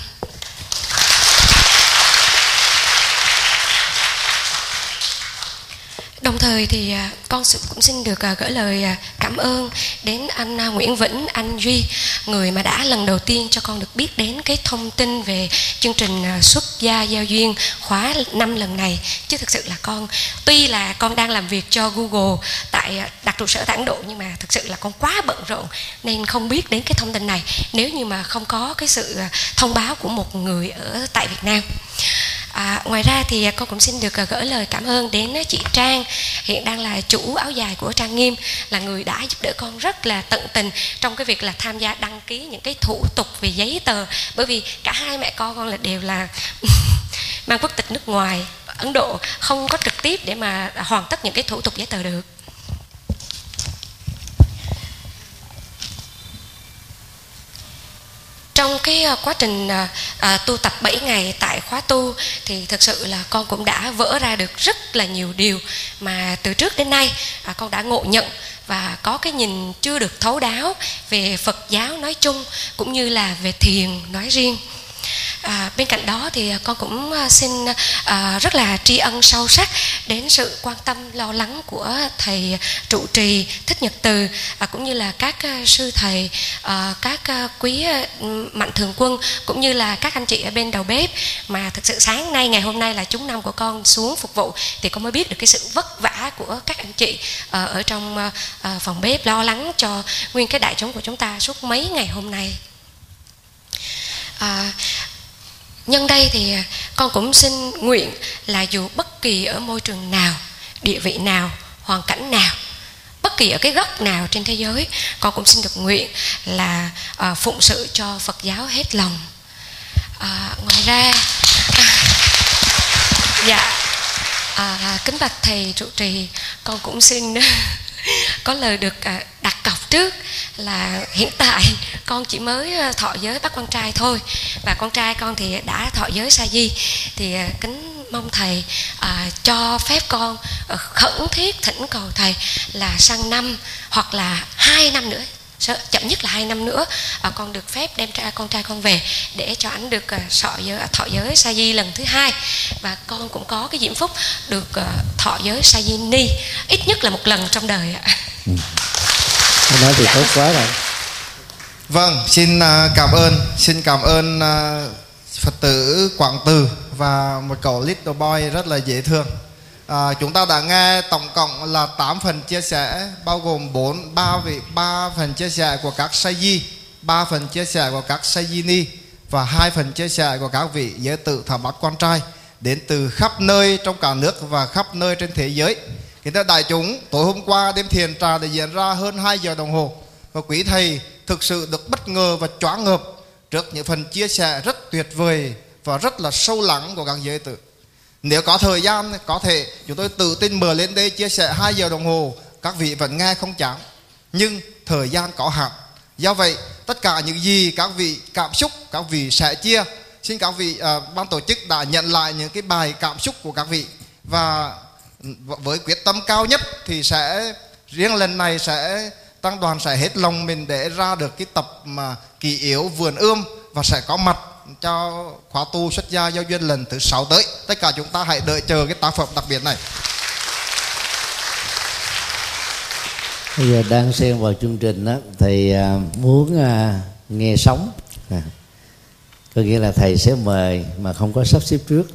Đồng thời thì con cũng xin được gửi lời cảm ơn đến anh Nguyễn Vĩnh, anh Duy, người mà đã lần đầu tiên cho con được biết đến cái thông tin về chương trình xuất gia giao duyên khóa năm lần này. Chứ thực sự là con, tuy là con đang làm việc cho Google tại đặt trụ sở tại Ấn Độ, nhưng mà thực sự là con quá bận rộn nên không biết đến cái thông tin này nếu như mà không có cái sự thông báo của một người ở tại Việt Nam. À, ngoài ra thì con cũng xin được gửi lời cảm ơn đến chị Trang, hiện đang là chủ áo dài của Trang Nghiêm, là người đã giúp đỡ con rất là tận tình trong cái việc là tham gia đăng ký những cái thủ tục về giấy tờ, bởi vì cả hai mẹ con con là đều là mang quốc tịch nước ngoài, Ấn Độ, không có trực tiếp để mà hoàn tất những cái thủ tục giấy tờ được. Trong cái quá trình à, tu tập bảy ngày tại khóa tu thì thực sự là con cũng đã vỡ ra được rất là nhiều điều mà từ trước đến nay à, con đã ngộ nhận và có cái nhìn chưa được thấu đáo về Phật giáo nói chung cũng như là về thiền nói riêng. À, bên cạnh đó thì con cũng xin à, rất là tri ân sâu sắc đến sự quan tâm lo lắng của thầy trụ trì Thích Nhật Từ, à, cũng như là các sư thầy, à, các quý mạnh thường quân cũng như là các anh chị ở bên đầu bếp, mà thực sự sáng nay ngày hôm nay là chúng năm của con xuống phục vụ thì con mới biết được cái sự vất vả của các anh chị à, ở trong à, phòng bếp lo lắng cho nguyên cái đại chúng của chúng ta suốt mấy ngày hôm nay. À, nhân đây thì con cũng xin nguyện là dù bất kỳ ở môi trường nào, địa vị nào, hoàn cảnh nào, bất kỳ ở cái góc nào trên thế giới, con cũng xin được nguyện là à, phụng sự cho Phật giáo hết lòng. À, ngoài ra à, dạ à, kính bạch thầy trụ trì, con cũng xin có lời được à, đặt cọc trước là hiện tại con chỉ mới thọ giới bắt con trai thôi, và con trai con thì đã thọ giới sa di, thì à, kính mong thầy à, cho phép con à, khẩn thiết thỉnh cầu thầy là sang năm hoặc là hai năm nữa, chậm nhất là hai năm nữa à, con được phép đem ra con trai con về để cho anh được uh, sọ giới, thọ giới sa di lần thứ hai, và con cũng có cái diễm phúc được uh, thọ giới sa di ni ít nhất là một lần trong đời ạ. Ừ. Nói thì dạ, tốt quá rồi. Vâng, xin uh, cảm ơn, xin cảm ơn uh, Phật tử Quảng Từ và một cậu little boy rất là dễ thương. À, chúng ta đã nghe tổng cộng là tám phần chia sẻ, bao gồm bốn ba vị ba phần chia sẻ của các sa di, ba phần chia sẻ của các sa di ni và hai phần chia sẻ của các vị giới tử thọ bắt con trai đến từ khắp nơi trong cả nước và khắp nơi trên thế giới. Kính thưa đại chúng, tối hôm qua đêm thiền trà đã diễn ra hơn hai giờ đồng hồ, và quý thầy thực sự được bất ngờ và choáng ngợp trước những phần chia sẻ rất tuyệt vời và rất là sâu lắng của các giới tử. Nếu có thời gian có thể chúng tôi tự tin mở lên đây chia sẻ hai giờ đồng hồ, các vị vẫn nghe không chán, nhưng thời gian có hạn. Do vậy tất cả những gì các vị cảm xúc các vị sẽ chia, xin các vị uh, ban tổ chức đã nhận lại những cái bài cảm xúc của các vị, và với quyết tâm cao nhất thì sẽ riêng lần này sẽ tăng đoàn sẽ hết lòng mình để ra được cái tập mà kỳ yếu vườn ươm, và sẽ có mặt cho khóa tu xuất gia giao duyên lần thứ sáu tới. Tất cả chúng ta hãy đợi chờ cái tác phẩm đặc biệt này. Bây giờ đang xen vào chương trình đó, thầy muốn nghe sống, à, có nghĩa là thầy sẽ mời mà không có sắp xếp trước.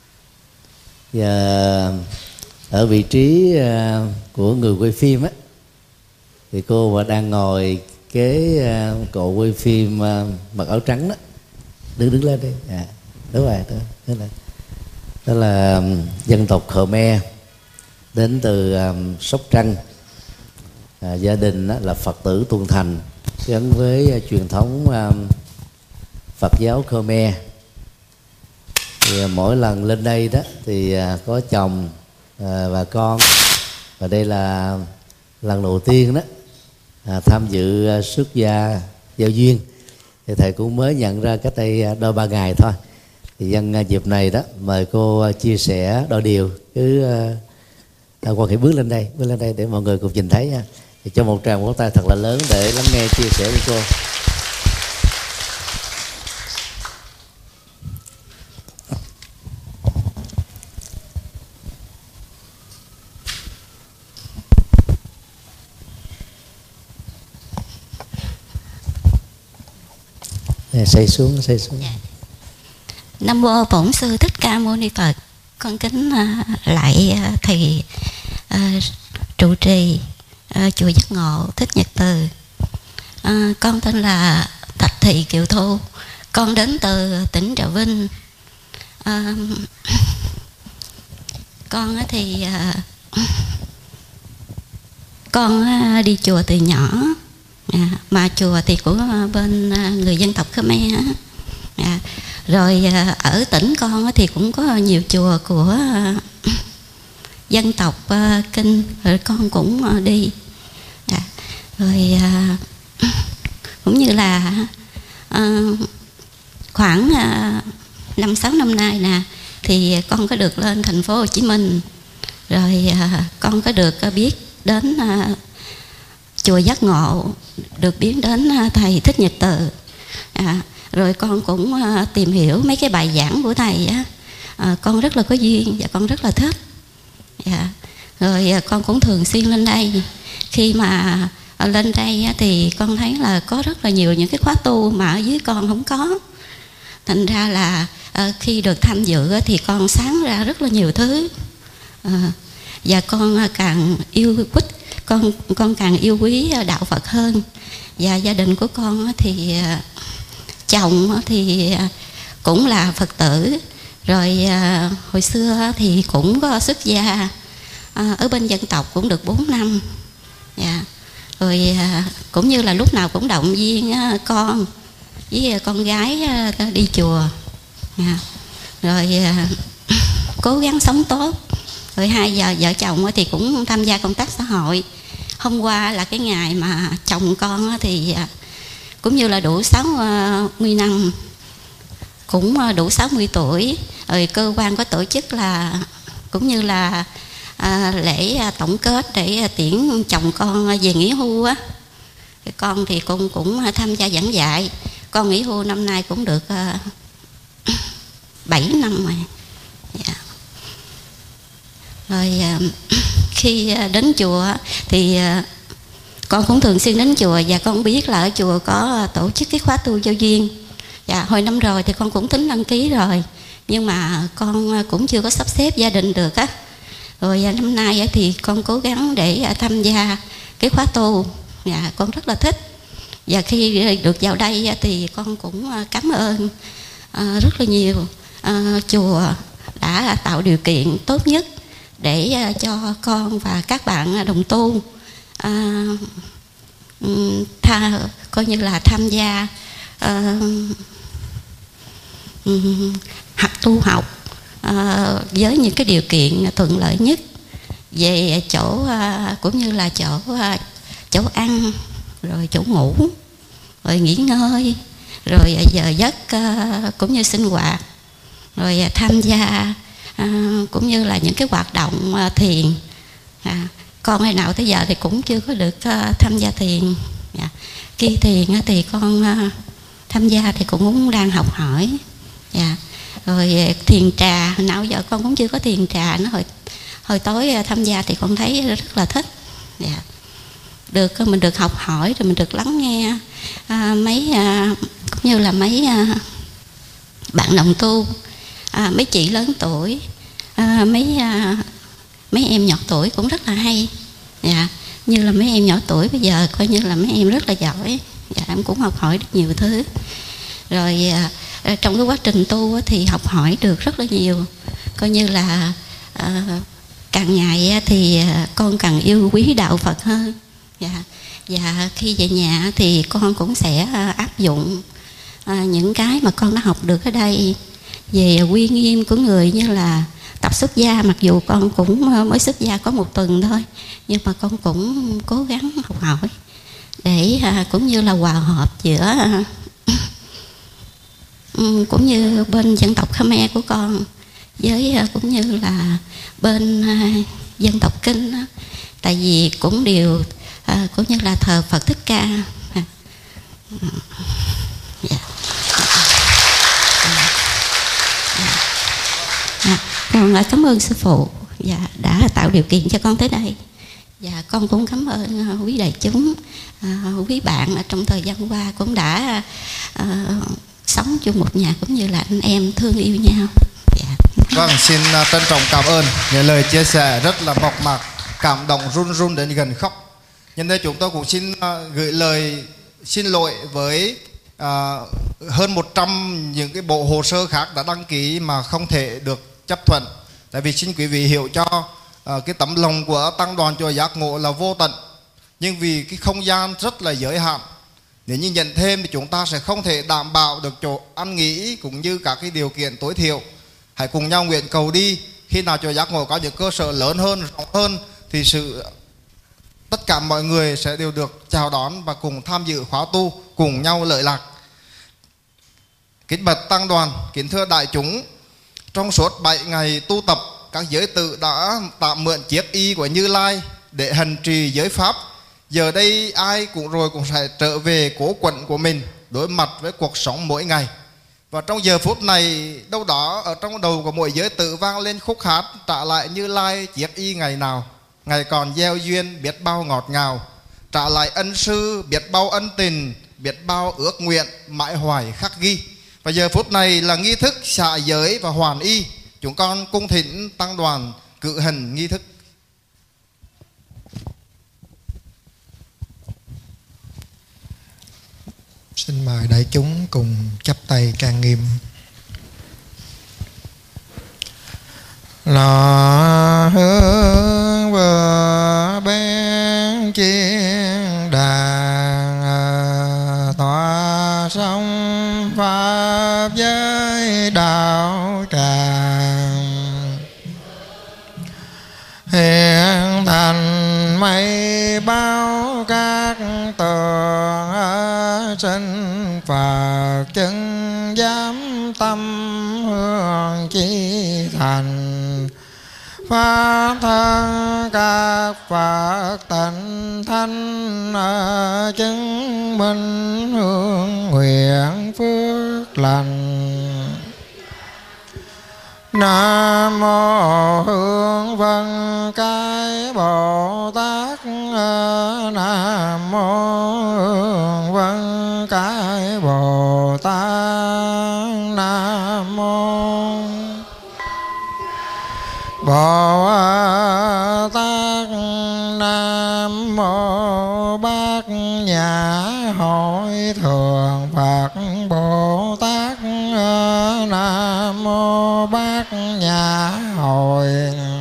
Giờ ở vị trí của người quay phim á, thì cô và đang ngồi kế cậu quay phim mặc áo trắng đó, đứng đứng lên đi. À, đúng rồi, đó, đó là đó là dân tộc Khmer đến từ um, Sóc Trăng. À, gia đình đó là Phật tử tuân thành gắn với uh, truyền thống um, Phật giáo Khmer. Thì uh, mỗi lần lên đây đó thì uh, có chồng uh, và con, và đây là lần đầu tiên đó uh, tham dự uh, xuất gia giao duyên. Thì thầy cũng mới nhận ra cách đây đôi ba ngày thôi. Thì nhân dịp này đó mời cô chia sẻ đôi điều, cứ uh, quan hệ bước lên đây, bước lên đây để mọi người cùng nhìn thấy nha. Thì cho một tràng vỗ tay thật là lớn để lắng nghe chia sẻ của cô. Xây xuống, xây xuống. Dạ. Nam mô Bổn Sư Thích Ca Mâu Ni Phật. Con kính uh, lại uh, thầy uh, trụ trì uh, chùa Giác Ngộ Thích Nhật Từ. Uh, con tên là Thạch Thị Kiều Thu. Con đến từ tỉnh Trà Vinh. À, con thì à, con đi chùa từ nhỏ, à, mà chùa thì của bên người dân tộc Khmer, à, rồi à, ở tỉnh con thì cũng có nhiều chùa của à, dân tộc à, Kinh, rồi con cũng à, đi, à, rồi à, cũng như là à, khoảng à, năm sáu năm nay nè thì con có được lên thành phố Hồ Chí Minh, rồi à, con có được à, biết đến à, chùa Giác Ngộ, được biết đến à, thầy Thích Nhật Từ, à, rồi con cũng à, tìm hiểu mấy cái bài giảng của thầy á, à, con rất là có duyên và con rất là thích, dạ. Rồi à, con cũng thường xuyên lên đây. Khi mà à, lên đây á, thì con thấy là có rất là nhiều những cái khóa tu mà ở dưới con không có, thành ra là à, khi được tham dự á, thì con sáng ra rất là nhiều thứ, à, và con à, càng yêu quý con con càng yêu quý đạo Phật hơn. Và gia đình của con á, thì à, chồng á, thì à, cũng là Phật tử, rồi à, hồi xưa thì cũng có xuất gia à, ở bên dân tộc cũng được bốn năm, dạ. Rồi à, cũng như là lúc nào cũng động viên à, con với con gái à, đi chùa, dạ. Rồi à, cố gắng sống tốt. Rồi hai giờ vợ chồng thì cũng tham gia công tác xã hội. Hôm qua là cái ngày mà chồng con thì à, cũng như là đủ sáu mươi năm, cũng đủ sáu mươi tuổi, rồi cơ quan có tổ chức là cũng như là à, lễ à, tổng kết để à, tiễn chồng con về nghỉ hưu á. Con thì con cũng tham gia giảng dạy. Con nghỉ hưu năm nay cũng được à, bảy năm rồi, dạ. Rồi à, khi đến chùa thì à, con cũng thường xuyên đến chùa, và con biết là ở chùa có tổ chức cái khóa tu giao duyên. Dạ, hồi năm rồi thì con cũng tính đăng ký rồi, nhưng mà con cũng chưa có sắp xếp gia đình được á. Rồi năm nay thì con cố gắng để tham gia cái khóa tu. Dạ, con rất là thích. Và khi được vào đây thì con cũng cảm ơn à, rất là nhiều à, chùa đã tạo điều kiện tốt nhất để à, cho con và các bạn đồng tu à, tha, coi như là tham gia à, học tu học à, với những cái điều kiện thuận lợi nhất về chỗ à, cũng như là chỗ à, chỗ ăn, rồi chỗ ngủ, rồi nghỉ ngơi, rồi giờ giấc à, cũng như sinh hoạt, rồi à, tham gia à, cũng như là những cái hoạt động à, thiền. À, con ngày nào tới giờ thì cũng chưa có được uh, tham gia thiền. Dạ. Khi thiền uh, thì con uh, tham gia thì cũng, cũng đang học hỏi. Dạ. Rồi uh, thiền trà, nào giờ con cũng chưa có thiền trà nữa. Hồi, hồi tối uh, tham gia thì con thấy rất là thích. Dạ. Được uh, mình được học hỏi, rồi mình được lắng nghe uh, mấy uh, cũng như là mấy uh, bạn đồng tu, uh, mấy chị lớn tuổi, uh, mấy uh, mấy em nhỏ tuổi cũng rất là hay. Dạ, như là mấy em nhỏ tuổi bây giờ coi như là mấy em rất là giỏi. Dạ, em cũng học hỏi được nhiều thứ. Rồi à, trong cái quá trình tu thì học hỏi được rất là nhiều. Coi như là à, càng ngày thì con càng yêu quý đạo Phật hơn. Dạ, và khi về nhà thì con cũng sẽ áp dụng à, những cái mà con đã học được ở đây về uy nghiêm của người, như là tập xuất gia. Mặc dù con cũng mới xuất gia có một tuần thôi, nhưng mà con cũng cố gắng học hỏi để à, cũng như là hòa hợp giữa à, cũng như bên dân tộc Khmer của con với à, cũng như là bên à, dân tộc Kinh đó. Tại vì cũng đều à, cũng như là thờ Phật Thích Ca. À, yeah. À, con cảm ơn sư phụ và đã tạo điều kiện cho con tới đây. Và con cũng cảm ơn quý đại chúng, quý bạn trong thời gian qua cũng đã uh, sống chung một nhà, cũng như là anh em thương yêu nhau. Dạ. Vâng, xin trân trọng cảm ơn những lời chia sẻ rất là mộc mạc, cảm động run run đến gần khóc. Nhân đây chúng tôi cũng xin uh, gửi lời xin lỗi với uh, hơn một trăm những cái bộ hồ sơ khác đã đăng ký mà không thể được chấp thuận. Tại vì xin quý vị hiểu cho uh, cái tấm lòng của tăng đoàn chùa Giác Ngộ là vô tận, nhưng vì cái không gian rất là giới hạn, nếu như nhận thêm thì chúng ta sẽ không thể đảm bảo được chỗ ăn nghỉ cũng như các cái điều kiện tối thiểu. Hãy cùng nhau nguyện cầu đi, khi nào chùa Giác Ngộ có những cơ sở lớn hơn, rộng hơn thì sự tất cả mọi người sẽ đều được chào đón và cùng tham dự khóa tu, cùng nhau lợi lạc. Kính bạch tăng đoàn, kính thưa đại chúng, trong suốt bảy ngày tu tập, các giới tự đã tạm mượn chiếc y của Như Lai để hành trì giới pháp. Giờ đây ai cũng rồi cũng sẽ trở về cố quận của mình, đối mặt với cuộc sống mỗi ngày. Và trong giờ phút này, đâu đó ở trong đầu của mỗi giới tự vang lên khúc hát trả lại Như Lai chiếc y ngày nào. Ngày còn gieo duyên biết bao ngọt ngào, trả lại ân sư biết bao ân tình, biết bao ước nguyện mãi hoài khắc ghi. Và giờ phút này là nghi thức xả giới và hoàn y. Chúng con cung thỉnh tăng đoàn cử hành nghi thức. Xin mời đại chúng cùng chắp tay trang nghiêm. Lò hướng vừa bên chiên đàn, tỏa sông pháp giới đạo tràng, hiện thành mây bao các tường, sinh Phật chân giám tâm hương chí thành, phát thân các Phật tịnh thanh, chứng minh hương nguyện phước lành. Nam mô Hương Vân Cái Bồ Tát, Nam mô Hương Vân Cái Bồ Tát, Nam mô Bồ Tát, Nam mô Bát Nhã Hội Thượng Phật Bồ Tát, Nam mô Bát Nhã Hội,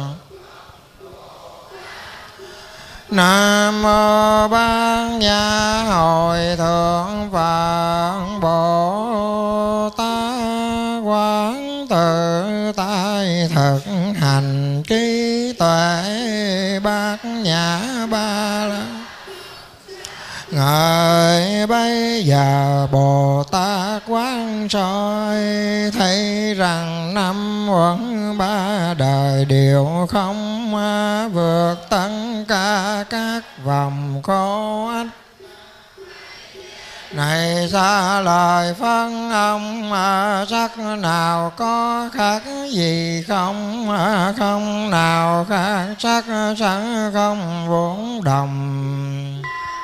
Nam mô Bát Nhã Hội Thượng Phật Bồ Tát, quán tự tại thực hành trí tuệ bát nhã ba la. Ngài bây giờ Bồ Tát quán soi, thấy rằng năm uẩn ba đời đều không vượt tất cả các vòng khổ ách. Này xa lời phân ông, sắc nào có khác gì không, không nào khác sắc, sắc không vốn đồng.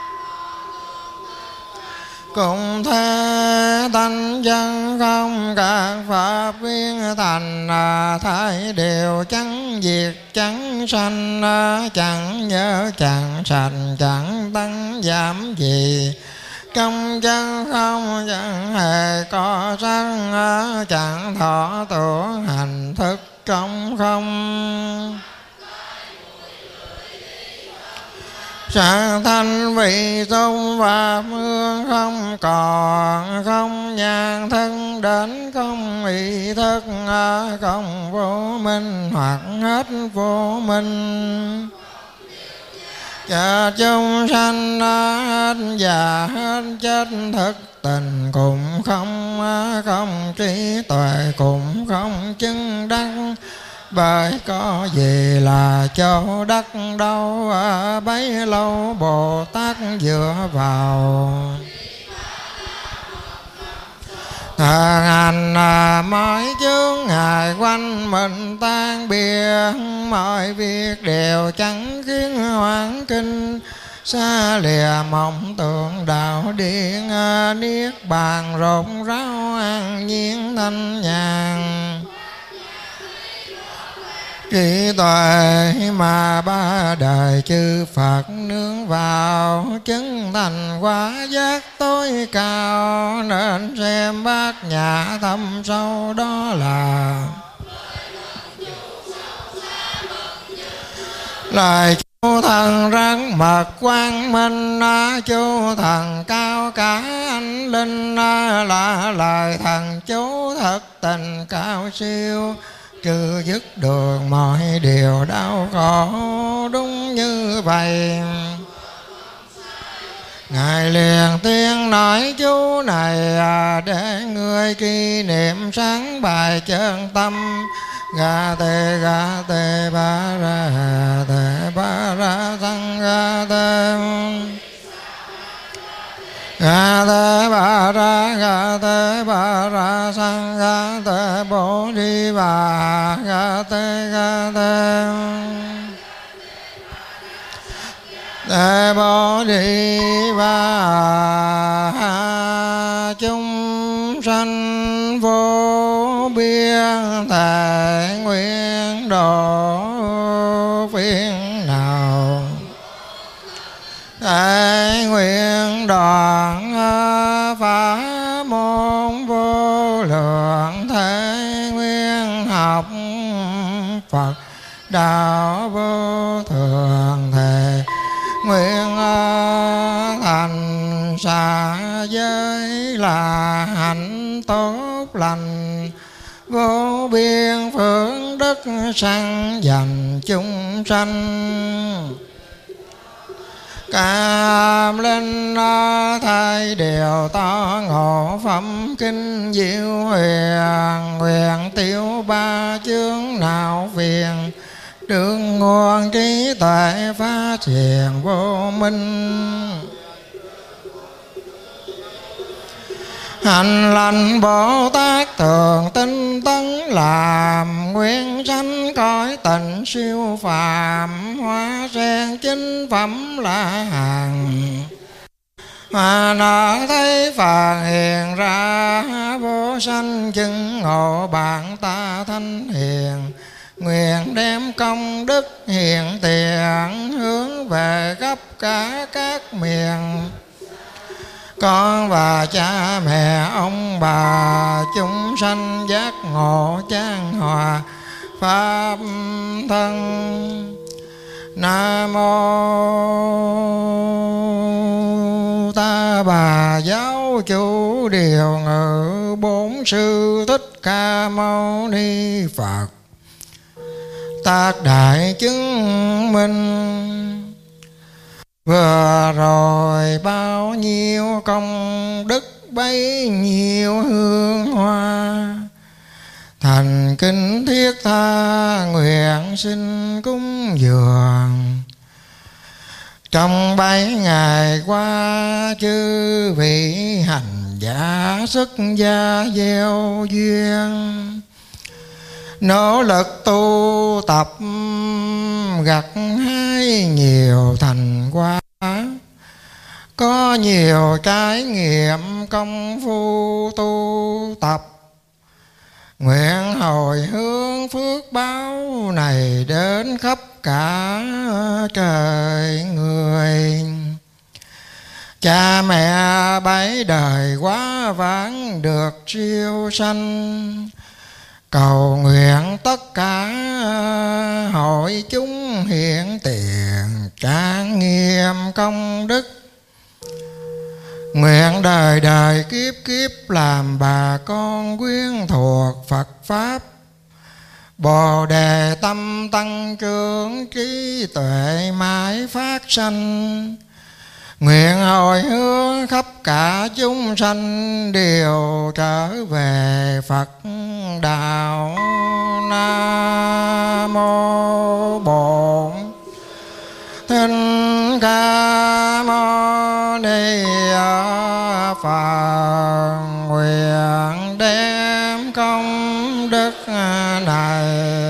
Cùng thế tánh chân không các pháp viên thành, thái đều chẳng diệt chẳng sanh, chẳng nhớ chẳng sanh chẳng tăng giảm gì. Trong chân không chẳng hề có sắc, chẳng thọ tưởng hành thức trong không. Sáng thanh vị tôn và hương không còn, không nhàn thân đến không ý thức, không vô minh hoặc hết vô minh. Chợ chúng sanh hết già hết chết, thức tình cũng không, không trí tuệ cũng không chứng đắc. Bởi có gì là châu đất đâu, bấy lâu Bồ Tát dựa vào. Thần hành mọi chướng ngại quanh mình tan biến, mọi việc đều chẳng khiến hoảng kinh. Xa lìa mộng tưởng đạo điện, niết bàn rộn ráo an nhiên thanh nhàn. trí tuệ mà ba đời chư Phật nương vào, chứng thành quả giác tối cao, nên xem bát nhã thâm sâu đó là lời chú thần rất mật quang minh, chú thần cao cả anh linh, là lời thần chú thật tình cao siêu, trừ dứt được mọi điều đau khổ. Đúng như vậy Ngài liền tiếng nói chú này, để người kỷ niệm sáng bài chân tâm. Ga tê ga tê ba ra tê ba ra tăng ga tê ga tê ba ra ga tê ba ra sang ga tê bồ đi bà ga tê ga tê tê bồ đi bà. Chúng sanh vô biên thể nguyện độ phiền nào, thể nguyện đoạn phá môn vô lượng, thể nguyện học Phật đạo vô thường, thể nguyện thành xa giới là hạnh tốt lành, vô biên phước đức sanh dành chúng sanh. Cam linh thay điều to ngộ phẩm kinh diệu huyền, nguyện tiêu ba chướng não phiền, đường nguồn trí tuệ phát triển vô minh. Hành lành Bồ Tát thường tinh tấn làm, nguyên sanh cõi tịnh siêu phàm, hoa sen chính phẩm là hàng. Mà nợ thấy Phật hiện ra, vô sanh chứng ngộ bạn ta thanh hiền, nguyện đem công đức hiện tiền, hướng về khắp cả các miền. Con và cha mẹ ông bà chúng sanh giác ngộ chan hòa pháp thân. Nam mô Ta Bà Giáo Chủ Điều Ngự Bổn Sư Thích Ca Mâu Ni Phật. Tác đại chứng minh vừa rồi bao nhiêu công đức bấy nhiêu hương hoa, thành kinh thiết tha nguyện xin cúng dường. Trong bảy ngày qua chư vị hành giả xuất gia gieo duyên, nỗ lực tu tập gặt hái nhiều thành quả, có nhiều trải nghiệm công phu tu tập. Nguyện hồi hướng phước báo này đến khắp cả trời người. Cha mẹ bảy đời quá vãng được siêu sanh, cầu nguyện tất cả hội chúng hiện tiền trang nghiêm công đức. Nguyện đời đời kiếp kiếp làm bà con quyến thuộc Phật Pháp, Bồ đề tâm tăng trưởng trí tuệ mãi phát sanh. Nguyện hồi hướng khắp cả chúng sanh đều trở về Phật đạo. Nam mô Bổn Thích Ca Mâu Ni Phật. Nguyện đem công đức này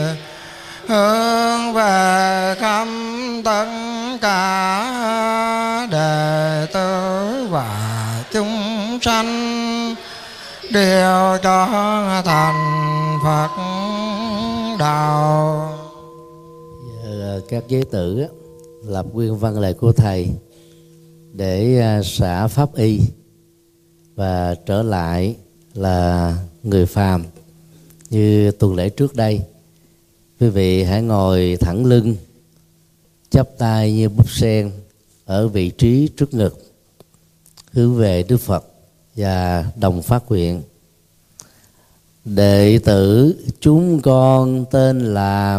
hướng về khắp tất cả đệ tử và chúng sanh, đều cho thành Phật đạo. nhờ các giới tử á, lập nguyên văn lời của thầy để xả pháp y và trở lại là người phàm như tuần lễ trước đây. Quý vị hãy ngồi thẳng lưng, chắp tay như búp sen ở vị trí trước ngực, hướng về Đức Phật và đồng phát nguyện: đệ tử chúng con tên là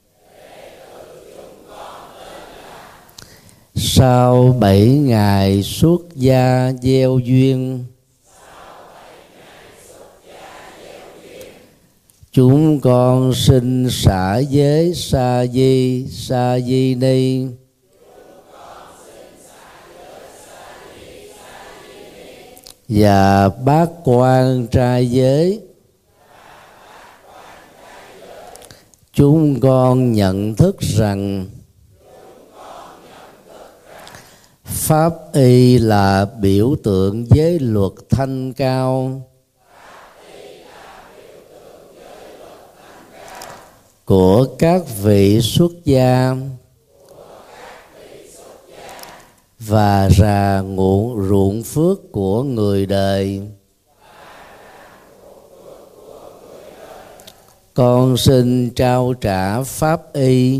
sau bảy ngày xuất gia gieo duyên, chúng con xin xả giới sa di sa di ni, và bát quan trai giới. Chúng con nhận thức rằng pháp y là biểu tượng giới luật thanh cao của các vị xuất gia và là nguồn ruộng phước của người đời. Con xin trao trả pháp y,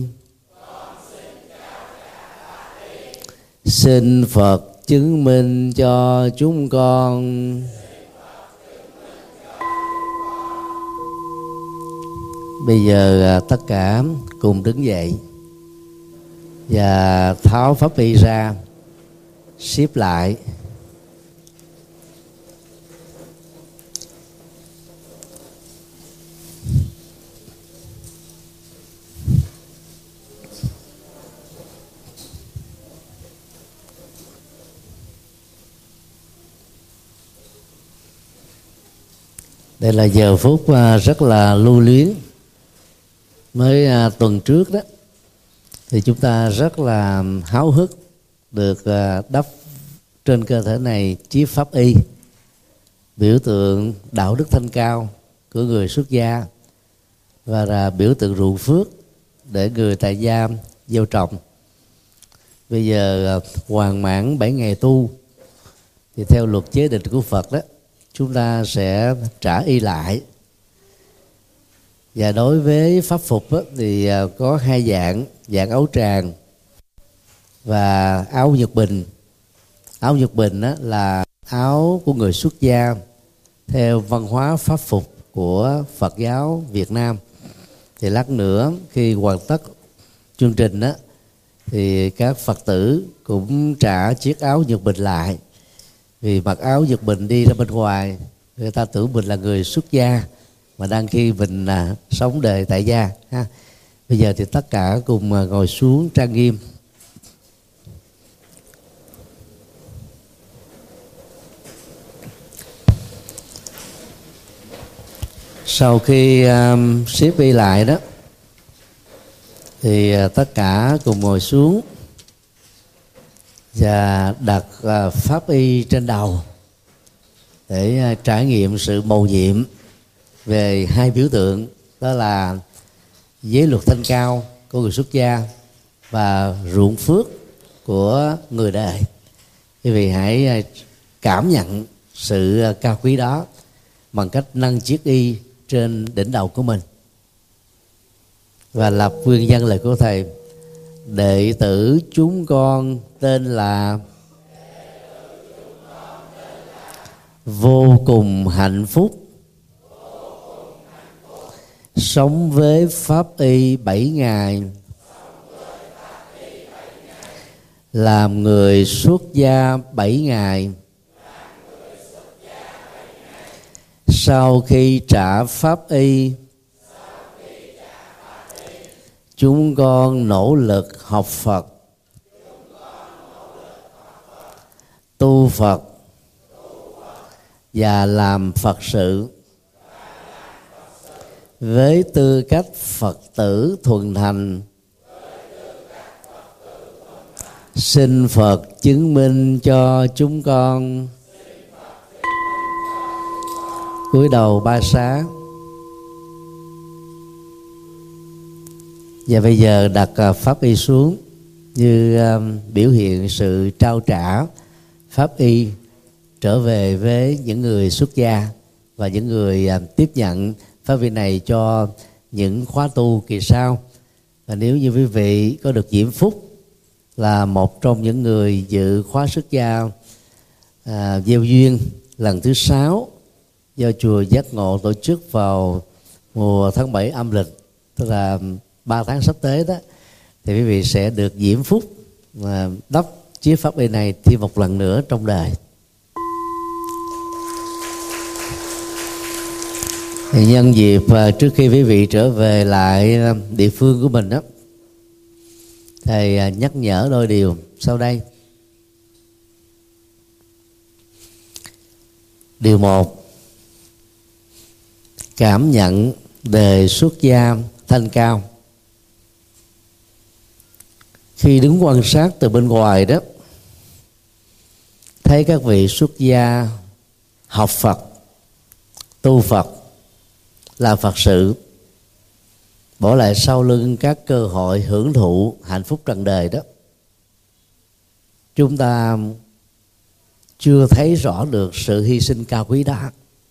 xin Phật chứng minh cho chúng con. Bây giờ tất cả cùng đứng dậy và tháo pháp y ra, xếp lại. Đây là giờ phút rất là lưu luyến. Mới tuần trước đó thì chúng ta rất là háo hức được đắp trên cơ thể này chiếc pháp y, biểu tượng đạo đức thanh cao của người xuất gia và là biểu tượng ruộng phước để người tại gia gieo trồng. Bây giờ hoàn mãn bảy ngày tu thì theo luật chế định của Phật đó, chúng ta sẽ trả y lại. Và đối với pháp phục đó, thì có hai dạng: dạng áo tràng và áo nhật bình. Áo nhật bình đó là áo của người xuất gia theo văn hóa pháp phục của Phật giáo Việt Nam. Thì lát nữa khi hoàn tất chương trình đó, thì các Phật tử cũng trả chiếc áo nhật bình lại. Vì mặc áo nhật bình đi ra bên ngoài, người ta tưởng mình là người xuất gia mà đang khi mình là sống đời tại gia ha. Bây giờ thì tất cả cùng ngồi xuống trang nghiêm. Sau khi um, xếp y lại đó thì uh, tất cả cùng ngồi xuống và đặt uh, pháp y trên đầu để uh, trải nghiệm sự mầu nhiệm về hai biểu tượng, đó là giới luật thanh cao của người xuất gia và ruộng phước của người đời. Quý vị hãy uh, cảm nhận sự uh, cao quý đó bằng cách nâng chiếc y trên đỉnh đầu của mình và lập nguyên văn lời của thầy: đệ tử chúng con tên là vô cùng hạnh phúc, sống với pháp y bảy ngày, làm người xuất gia bảy ngày. Sau khi trả pháp y, chúng con nỗ lực học Phật, tu Phật và làm Phật sự với tư cách Phật tử thuần thành. Xin Phật chứng minh cho chúng con. Cúi đầu ba xá. Và bây giờ đặt pháp y xuống như um, biểu hiện sự trao trả pháp y trở về với những người xuất gia và những người um, tiếp nhận pháp y này cho những khóa tu kỳ sau. Và nếu như quý vị có được diễm phúc là một trong những người dự khóa xuất gia à, gieo duyên lần thứ sáu do chùa Giác Ngộ tổ chức vào mùa tháng bảy âm lịch, tức là ba tháng sắp tới đó, thì quý vị sẽ được diễm phúc mà đắp chiếc pháp y này thêm một lần nữa trong đời. Thì nhân dịp trước khi quý vị trở về lại địa phương của mình đó, thầy nhắc nhở đôi điều sau đây. Điều một, cảm nhận đề xuất gia thanh cao. Khi đứng quan sát từ bên ngoài đó, thấy các vị xuất gia học Phật, tu Phật, làm Phật sự, bỏ lại sau lưng các cơ hội hưởng thụ hạnh phúc trần đời đó, chúng ta chưa thấy rõ được sự hy sinh cao quý đó.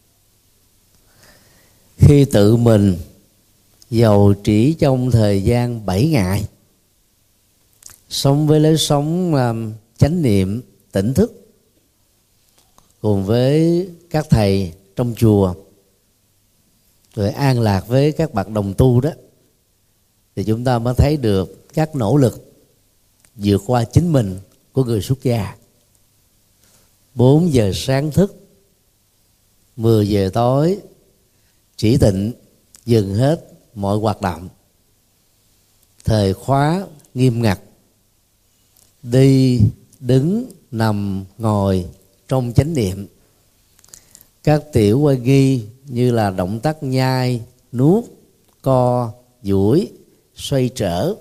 Khi tự mình dầu chỉ trong thời gian bảy ngày sống với lối sống um, chánh niệm, tỉnh thức cùng với các thầy trong chùa, rồi an lạc với các bạn đồng tu đó, thì chúng ta mới thấy được các nỗ lực vượt qua chính mình của người xuất gia. Bốn giờ sáng thức, mười giờ tối chỉ tịnh, dừng hết mọi hoạt động. Thời khóa nghiêm ngặt, đi, đứng, nằm, ngồi trong chánh niệm. Các tiểu oai nghi như là động tác nhai, nuốt, co, duỗi, xoay trở,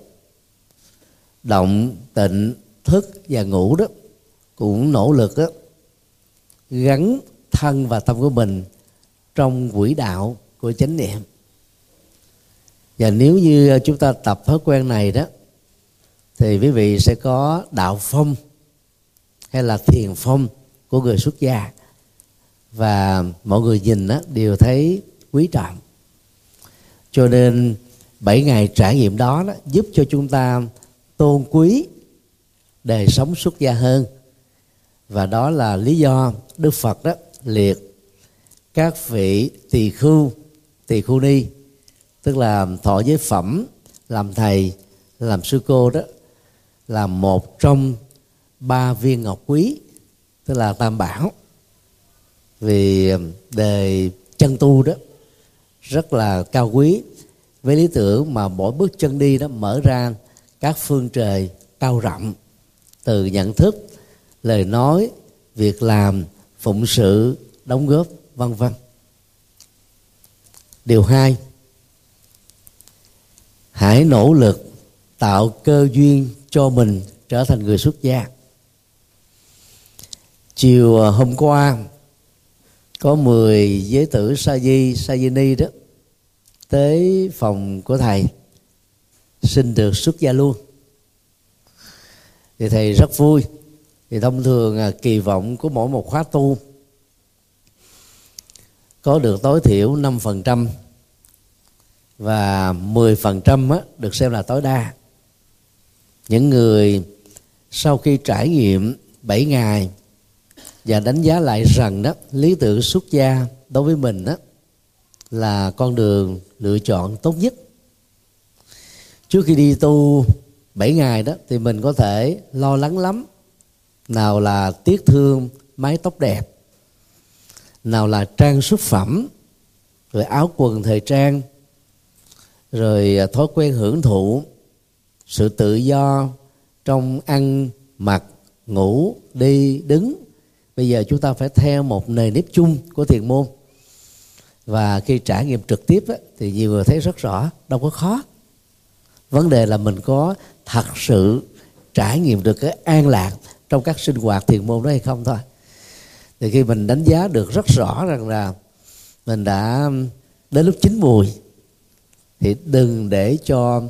động, tịnh, thức và ngủ đó cũng nỗ lực đó, gắn thân và tâm của mình trong quỹ đạo của chánh niệm. Và nếu như chúng ta tập thói quen này đó, thì quý vị sẽ có đạo phong hay là thiền phong của người xuất gia, và mọi người nhìn đó đều thấy quý trọng. Cho nên bảy ngày trải nghiệm đó, đó giúp cho chúng ta tôn quý đời sống xuất gia hơn. Và đó là lý do Đức Phật đó liệt các vị tỳ khưu, tỳ khưu ni, tức là thọ giới phẩm, làm thầy, làm sư cô đó, là một trong ba viên ngọc quý, tức là tam bảo. Vì đề chân tu đó rất là cao quý, với lý tưởng mà mỗi bước chân đi đó mở ra các phương trời cao rộng, từ nhận thức, lời nói, việc làm, phụng sự, đóng góp, vân vân. Điều hai, hãy nỗ lực tạo cơ duyên cho mình trở thành người xuất gia. Chiều hôm qua có mười giới tử sa di, sa di ni đó tới phòng của thầy xin được xuất gia luôn. Thì thầy rất vui. Thì thông thường kỳ vọng của mỗi một khóa tu có được tối thiểu năm phần trăm và mười phần trăm được xem là tối đa. Những người sau khi trải nghiệm bảy ngày và đánh giá lại rằng đó, lý tưởng xuất gia đối với mình đó là con đường lựa chọn tốt nhất. Trước khi đi tu bảy ngày đó thì mình có thể lo lắng lắm. Nào là tiếc thương mái tóc đẹp, nào là trang sức phẩm, rồi áo quần thời trang, rồi thói quen hưởng thụ, sự tự do trong ăn, mặc, ngủ, đi, đứng. Bây giờ chúng ta phải theo một nề nếp chung của thiền môn. Và khi trải nghiệm trực tiếp á, thì nhiều người thấy rất rõ, đâu có khó. Vấn đề là mình có thật sự trải nghiệm được cái an lạc trong các sinh hoạt thiền môn đó hay không thôi. Thì khi mình đánh giá được rất rõ rằng là mình đã đến lúc chín mùi, thì đừng để cho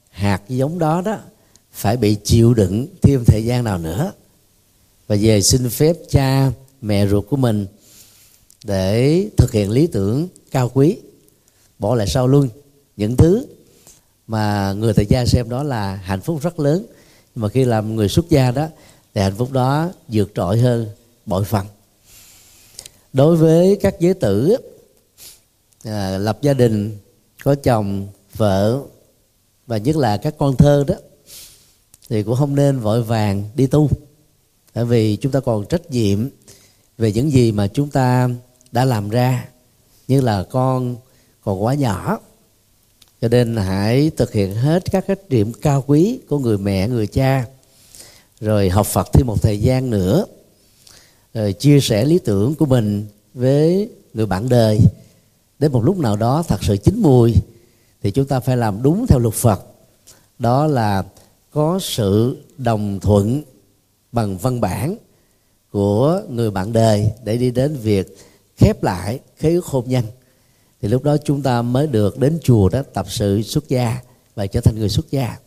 hạt giống đó đó phải bị chịu đựng thêm thời gian nào nữa, và về xin phép cha mẹ ruột của mình để thực hiện lý tưởng cao quý, bỏ lại sau lưng những thứ mà người tại gia xem đó là hạnh phúc rất lớn, nhưng mà khi làm người xuất gia đó thì hạnh phúc đó vượt trội hơn bội phần. Đối với các giới tử à, lập gia đình, có chồng vợ và nhất là các con thơ đó, thì cũng không nên vội vàng đi tu, bởi vì chúng ta còn trách nhiệm về những gì mà chúng ta đã làm ra, như là con còn quá nhỏ, cho nên hãy thực hiện hết các trách nhiệm cao quý của người mẹ, người cha, rồi học Phật thêm một thời gian nữa, rồi chia sẻ lý tưởng của mình với người bạn đời. Đến một lúc nào đó thật sự chín mùi thì chúng ta phải làm đúng theo luật Phật, đó là có sự đồng thuận bằng văn bản của người bạn đời để đi đến việc khép lại khế ước hôn nhân. Thì lúc đó chúng ta mới được đến chùa đó tập sự xuất gia và trở thành người xuất gia.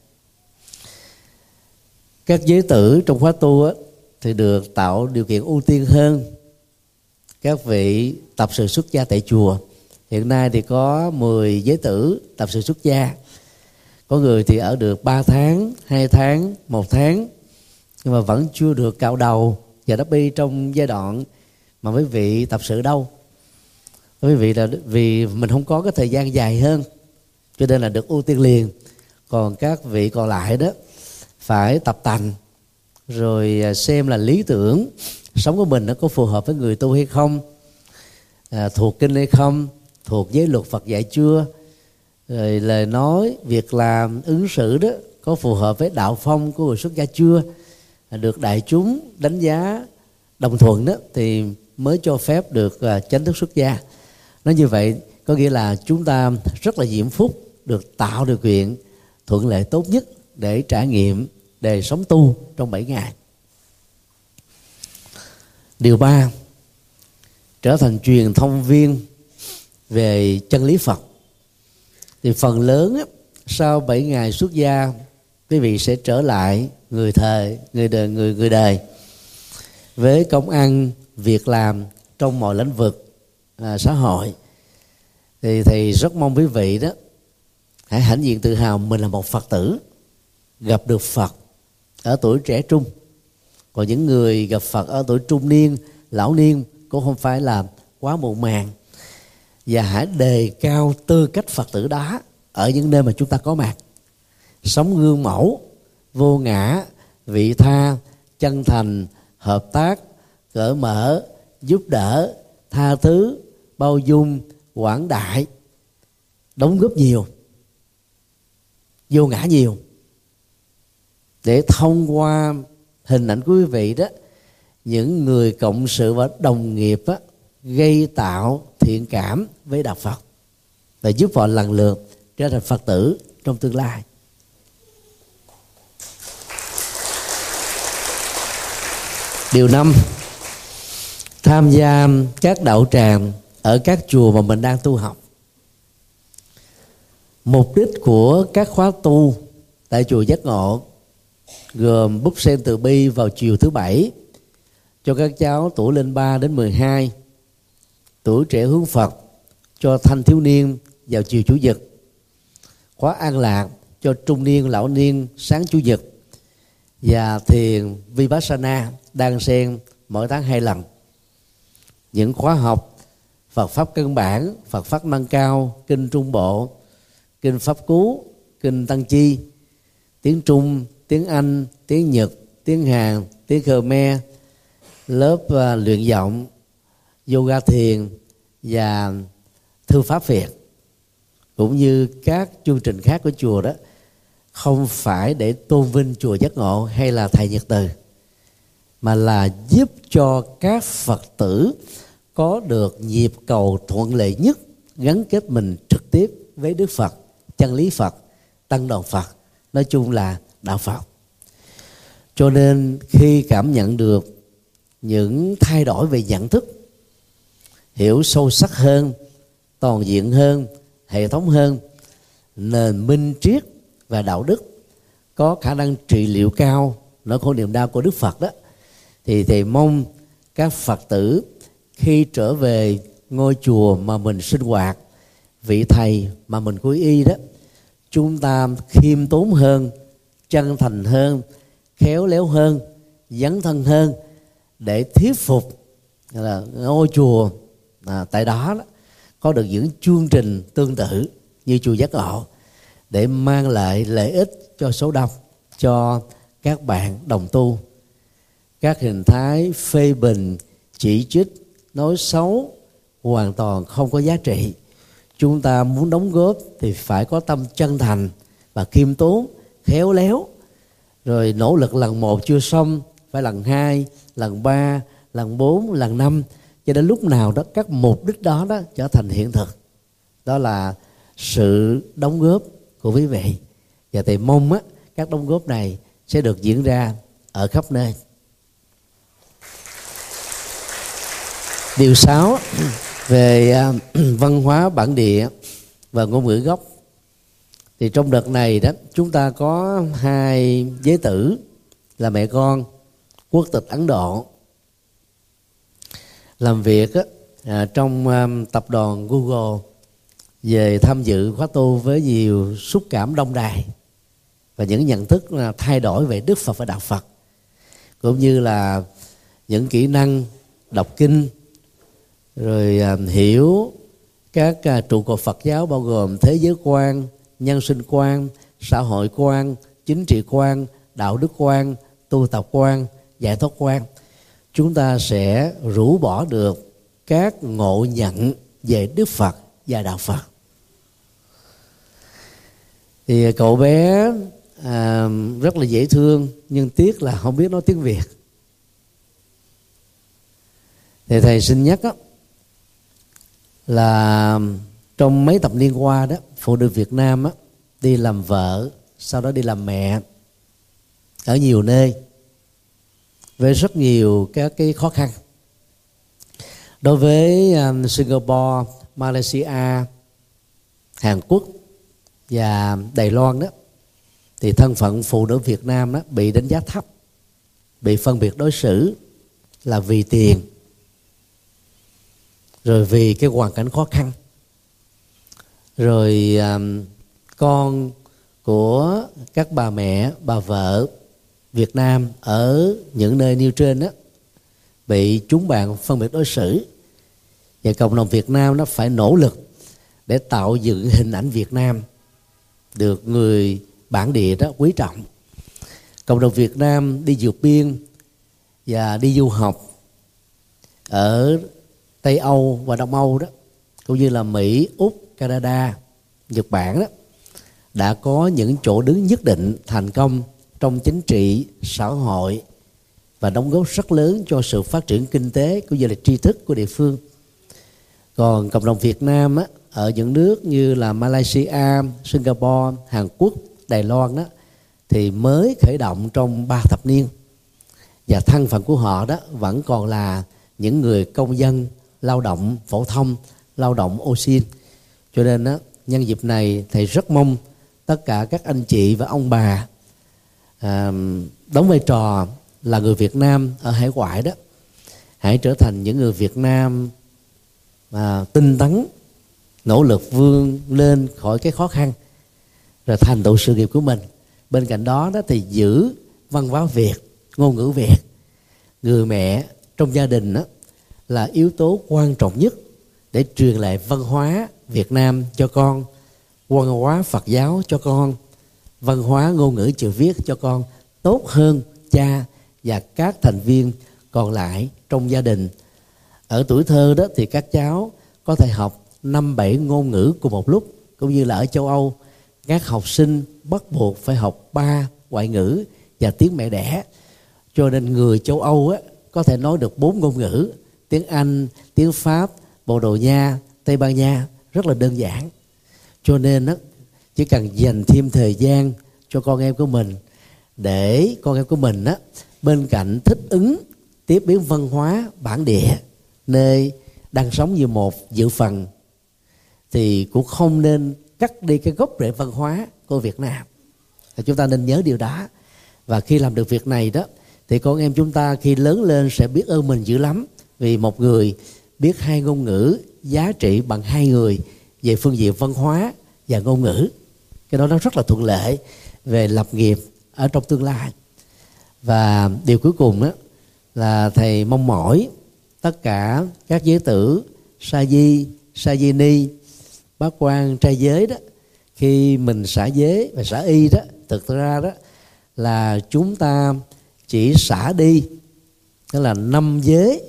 Các giới tử trong khóa tu á, thì được tạo điều kiện ưu tiên hơn các vị tập sự xuất gia tại chùa. Hiện nay thì có mười giới tử tập sự xuất gia. Có người thì ở được ba tháng, hai tháng, một tháng, nhưng mà vẫn chưa được cạo đầu và đắp y trong giai đoạn mà mấy vị tập sự đâu. Quý vị là vì mình không có cái thời gian dài hơn, cho nên là được ưu tiên liền. Còn các vị còn lại đó phải tập tành, rồi xem là lý tưởng sống của mình nó có phù hợp với người tu hay không, à, thuộc kinh hay không, thuộc giới luật Phật dạy chưa, rồi lời nói, việc làm, ứng xử đó có phù hợp với đạo phong của người xuất gia chưa, à, được đại chúng đánh giá đồng thuận đó thì mới cho phép được à, chính thức xuất gia. Nói như vậy có nghĩa là chúng ta rất là diễm phúc, được tạo điều kiện thuận lợi tốt nhất để trải nghiệm đời sống tu trong bảy ngày. Điều ba, trở thành truyền thông viên về chân lý Phật. Thì phần lớn á, sau bảy ngày xuất gia, quý vị sẽ trở lại người thời, người đời, người người đời với công ăn, việc làm trong mọi lĩnh vực à, xã hội. Thì thầy rất mong quý vị đó hãy hãnh diện tự hào mình là một Phật tử gặp được Phật ở tuổi trẻ trung. Còn những người gặp Phật ở tuổi trung niên, lão niên cũng không phải là quá muộn màng. Và hãy đề cao tư cách Phật tử đó ở những nơi mà chúng ta có mặt. Sống gương mẫu, vô ngã, vị tha, chân thành, hợp tác, cởi mở, giúp đỡ, tha thứ, bao dung, quảng đại, đóng góp nhiều, vô ngã nhiều, để thông qua hình ảnh của quý vị đó, những người cộng sự và đồng nghiệp đó, gây tạo thiện cảm với đạo Phật và giúp họ lần lượt trở thành Phật tử trong tương lai. Điều năm, tham gia các đạo tràng ở các chùa mà mình đang tu học. Mục đích của các khóa tu tại chùa Giác Ngộ gồm búp sen từ bi vào chiều thứ bảy cho các cháu tuổi lên ba đến mười hai, tuổi trẻ hướng Phật cho thanh thiếu niên vào chiều chủ nhật, khóa an lạc cho trung niên lão niên sáng chủ nhật, và thiền Vipassana đan xen mỗi tháng hai lần. Những khóa học Phật pháp căn bản, Phật pháp nâng cao, kinh Trung Bộ, kinh Pháp Cú, kinh Tăng Chi, tiếng Trung, tiếng Anh, tiếng Nhật, tiếng Hàn, tiếng Khmer, lớp uh, luyện giọng, yoga thiền và thư pháp Việt, cũng như các chương trình khác của chùa đó, không phải để tôn vinh chùa Giác Ngộ hay là thầy Nhật Từ, mà là giúp cho các Phật tử có được nhịp cầu thuận lợi nhất, gắn kết mình trực tiếp với Đức Phật, chân lý Phật, tăng đoàn Phật, nói chung là đạo Phật. Cho nên khi cảm nhận được những thay đổi về nhận thức, hiểu sâu sắc hơn, toàn diện hơn, hệ thống hơn, nền minh triết và đạo đức, có khả năng trị liệu cao nỗi khổ niềm đau của Đức Phật đó, thì thầy mong các Phật tử khi trở về ngôi chùa mà mình sinh hoạt, vị thầy mà mình quy y đó, chúng ta khiêm tốn hơn, chân thành hơn, khéo léo hơn, dấn thân hơn để thuyết phục là ngôi chùa à, tại đó, đó có được những chương trình tương tự như chùa Giác Ngộ để mang lại lợi ích cho số đông, cho các bạn đồng tu. Các hình thái phê bình, chỉ trích, nói xấu hoàn toàn không có giá trị. Chúng ta muốn đóng góp thì phải có tâm chân thành và khiêm tốn, khéo léo. Rồi nỗ lực lần một chưa xong, phải lần hai, lần ba, lần bốn, lần năm, cho đến lúc nào đó các mục đích đó đó trở thành hiện thực. Đó là sự đóng góp của quý vị. Và thầy mong á, các đóng góp này sẽ được diễn ra ở khắp nơi. Điều sáu về văn hóa bản địa và ngôn ngữ gốc. Thì trong đợt này đó, chúng ta có hai giới tử là mẹ con quốc tịch Ấn Độ làm việc á, à, trong um, tập đoàn Google, về tham dự khóa tu với nhiều xúc cảm đông đầy và những nhận thức là thay đổi về Đức Phật và Đạo Phật, cũng như là những kỹ năng đọc kinh, rồi à, hiểu các à, trụ cột Phật giáo bao gồm thế giới quan, nhân sinh quan, xã hội quan, chính trị quan, đạo đức quan, tu tập quan, giải thoát quan. Chúng ta sẽ rũ bỏ được các ngộ nhận về Đức Phật và Đạo Phật. Thì cậu bé à, rất là dễ thương, nhưng tiếc là không biết nói tiếng Việt. Thì thầy xin nhắc đó, là trong mấy thập niên qua đó, phụ nữ Việt Nam á, đi làm vợ, sau đó đi làm mẹ ở nhiều nơi với rất nhiều các cái khó khăn. Đối với um, Singapore, Malaysia, Hàn Quốc và Đài Loan đó, thì thân phận phụ nữ Việt Nam đó bị đánh giá thấp, bị phân biệt đối xử là vì tiền, rồi vì cái hoàn cảnh khó khăn. Rồi um, con của các bà mẹ, bà vợ Việt Nam ở những nơi nêu trên đó bị chúng bạn phân biệt đối xử. Và cộng đồng Việt Nam nó phải nỗ lực để tạo dựng hình ảnh Việt Nam được người bản địa đó quý trọng. Cộng đồng Việt Nam đi vượt biên và đi du học ở Tây Âu và Đông Âu đó, cũng như là Mỹ, Úc, Canada, Nhật Bản đó, đã có những chỗ đứng nhất định thành công trong chính trị, xã hội và đóng góp rất lớn cho sự phát triển kinh tế cũng như là tri thức của địa phương. Còn cộng đồng Việt Nam á, ở những nước như là Malaysia, Singapore, Hàn Quốc, Đài Loan đó, thì mới khởi động trong ba thập niên, và thân phận của họ đó vẫn còn là những người công dân, lao động phổ thông, lao động ô xin. Cho nên đó, nhân dịp này thầy rất mong tất cả các anh chị và ông bà à, đóng vai trò là người Việt Nam ở hải ngoại đó, hãy trở thành những người Việt Nam à, tinh tấn, nỗ lực vươn lên khỏi cái khó khăn, rồi thành tựu sự nghiệp của mình. Bên cạnh đó, đó thì giữ văn hóa Việt, ngôn ngữ Việt. Người mẹ trong gia đình đó là yếu tố quan trọng nhất để truyền lại văn hóa Việt Nam cho con, văn hóa Phật giáo cho con, văn hóa ngôn ngữ chữ viết cho con tốt hơn cha và các thành viên còn lại trong gia đình. Ở tuổi thơ đó thì các cháu có thể học năm bảy ngôn ngữ cùng một lúc, cũng như là ở châu Âu các học sinh bắt buộc phải học ba ngoại ngữ và tiếng mẹ đẻ. Cho nên người châu Âu á, có thể nói được bốn ngôn ngữ: tiếng Anh, tiếng Pháp, Bồ Đào Nha, Tây Ban Nha, rất là đơn giản. Cho nên á, chỉ cần dành thêm thời gian cho con em của mình, để con em của mình á, bên cạnh thích ứng tiếp biến văn hóa bản địa nơi đang sống như một dự phần, thì cũng không nên cắt đi cái gốc rễ văn hóa của Việt Nam. Chúng ta nên nhớ điều đó. Và khi làm được việc này đó, thì con em chúng ta khi lớn lên sẽ biết ơn mình dữ lắm. Vì một người biết hai ngôn ngữ giá trị bằng hai người về phương diện văn hóa và ngôn ngữ. Cái đó nó rất là thuận lợi về lập nghiệp ở trong tương lai. Và điều cuối cùng đó là thầy mong mỏi tất cả các giới tử, sa di, sa di ni, bác quan trai giới đó, khi mình xả giới và xả y đó, thực ra đó là chúng ta chỉ xả đi, đó là năm giới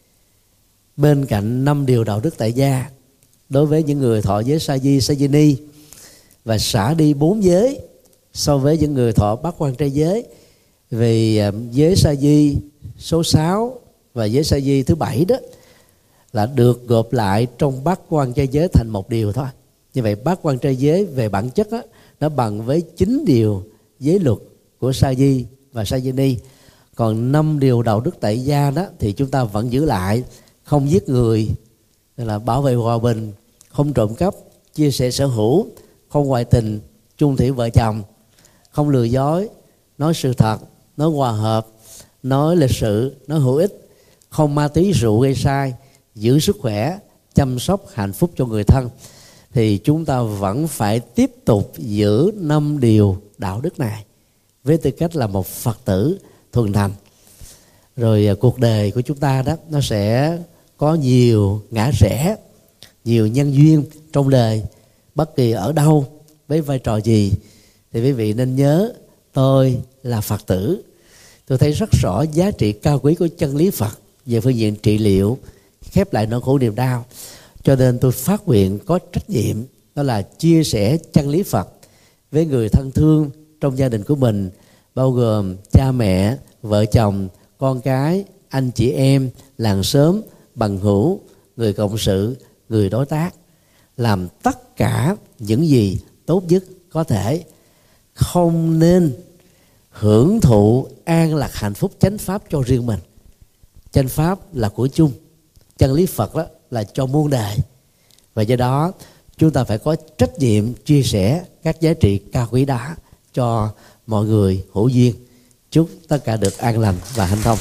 bên cạnh năm điều đạo đức tại gia đối với những người thọ giới sa di, sa di ni, và xả đi bốn giới so với những người thọ bát quan trai giới. Vì giới sa di số sáu và giới sa di thứ bảy đó là được gộp lại trong bát quan trai giới thành một điều thôi. Như vậy bát quan trai giới về bản chất đó, nó bằng với chín điều giới luật của sa di và sa di ni. Còn năm điều đạo đức tại gia đó thì chúng ta vẫn giữ lại: không giết người, là bảo vệ hòa bình, không trộm cắp, chia sẻ sở hữu, không ngoại tình, chung thủy vợ chồng, không lừa dối, nói sự thật, nói hòa hợp, nói lịch sự, nói hữu ích, không ma túy rượu gây sai, giữ sức khỏe, chăm sóc hạnh phúc cho người thân. Thì chúng ta vẫn phải tiếp tục giữ năm điều đạo đức này với tư cách là một Phật tử thuần thành. Rồi cuộc đời của chúng ta đó, nó sẽ có nhiều ngã rẽ, nhiều nhân duyên trong đời, bất kỳ ở đâu, với vai trò gì. Thì quý vị nên nhớ, tôi là Phật tử. Tôi thấy rất rõ giá trị cao quý của chân lý Phật về phương diện trị liệu, khép lại nỗi khổ niềm đau. Cho nên tôi phát nguyện có trách nhiệm, đó là chia sẻ chân lý Phật với người thân thương trong gia đình của mình, bao gồm cha mẹ, vợ chồng, con cái, anh chị em, làng xóm, bằng hữu, người cộng sự, người đối tác. Làm tất cả những gì tốt nhất có thể. Không nên hưởng thụ an lạc hạnh phúc chánh pháp cho riêng mình. Chánh pháp là của chung, chân lý Phật đó là cho muôn đời. Và do đó chúng ta phải có trách nhiệm chia sẻ các giá trị cao quý đó cho mọi người hữu duyên. Chúc tất cả được an lành và hanh thông.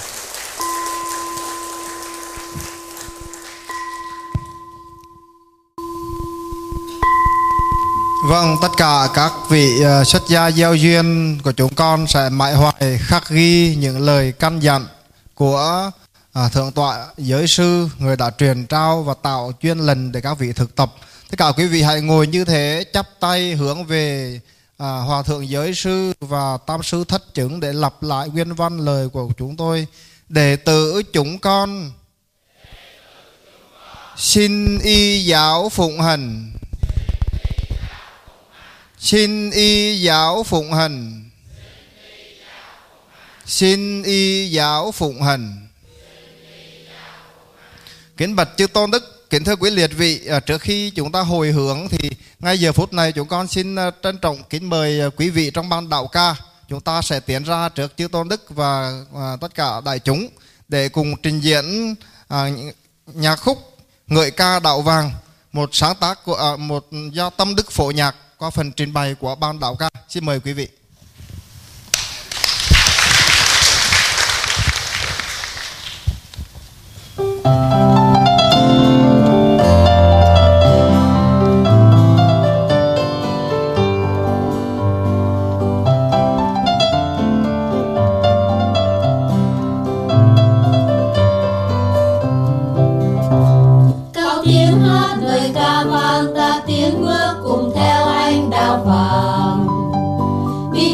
Vâng, tất cả các vị uh, xuất gia gieo duyên của chúng con sẽ mãi hoài khắc ghi những lời căn dặn của uh, Thượng tọa Giới sư, người đã truyền trao và tạo chuyên lần để các vị thực tập. Tất cả quý vị hãy ngồi như thế, chắp tay hướng về uh, Hòa thượng Giới sư và Tam sư Thất chứng để lặp lại nguyên văn lời của chúng tôi. Đệ tử chúng con xin y giáo phụng hành, xin y giáo phụng hành, xin y giáo phụng hành. Kính bạch chư tôn đức, kính thưa quý liệt vị, trước khi chúng ta hồi hướng thì ngay giờ phút này chúng con xin trân trọng kính mời quý vị trong ban đạo ca. Chúng ta sẽ tiến ra trước chư tôn đức và tất cả đại chúng để cùng trình diễn nhạc khúc Ngợi ca đạo vàng, một sáng tác của một do Tâm Đức phổ nhạc qua phần trình bày của ban đạo ca. Xin mời quý vị. Cao tiếng hát lời ca vang, ta tiến bước cùng theo anh đạo vàng. Vì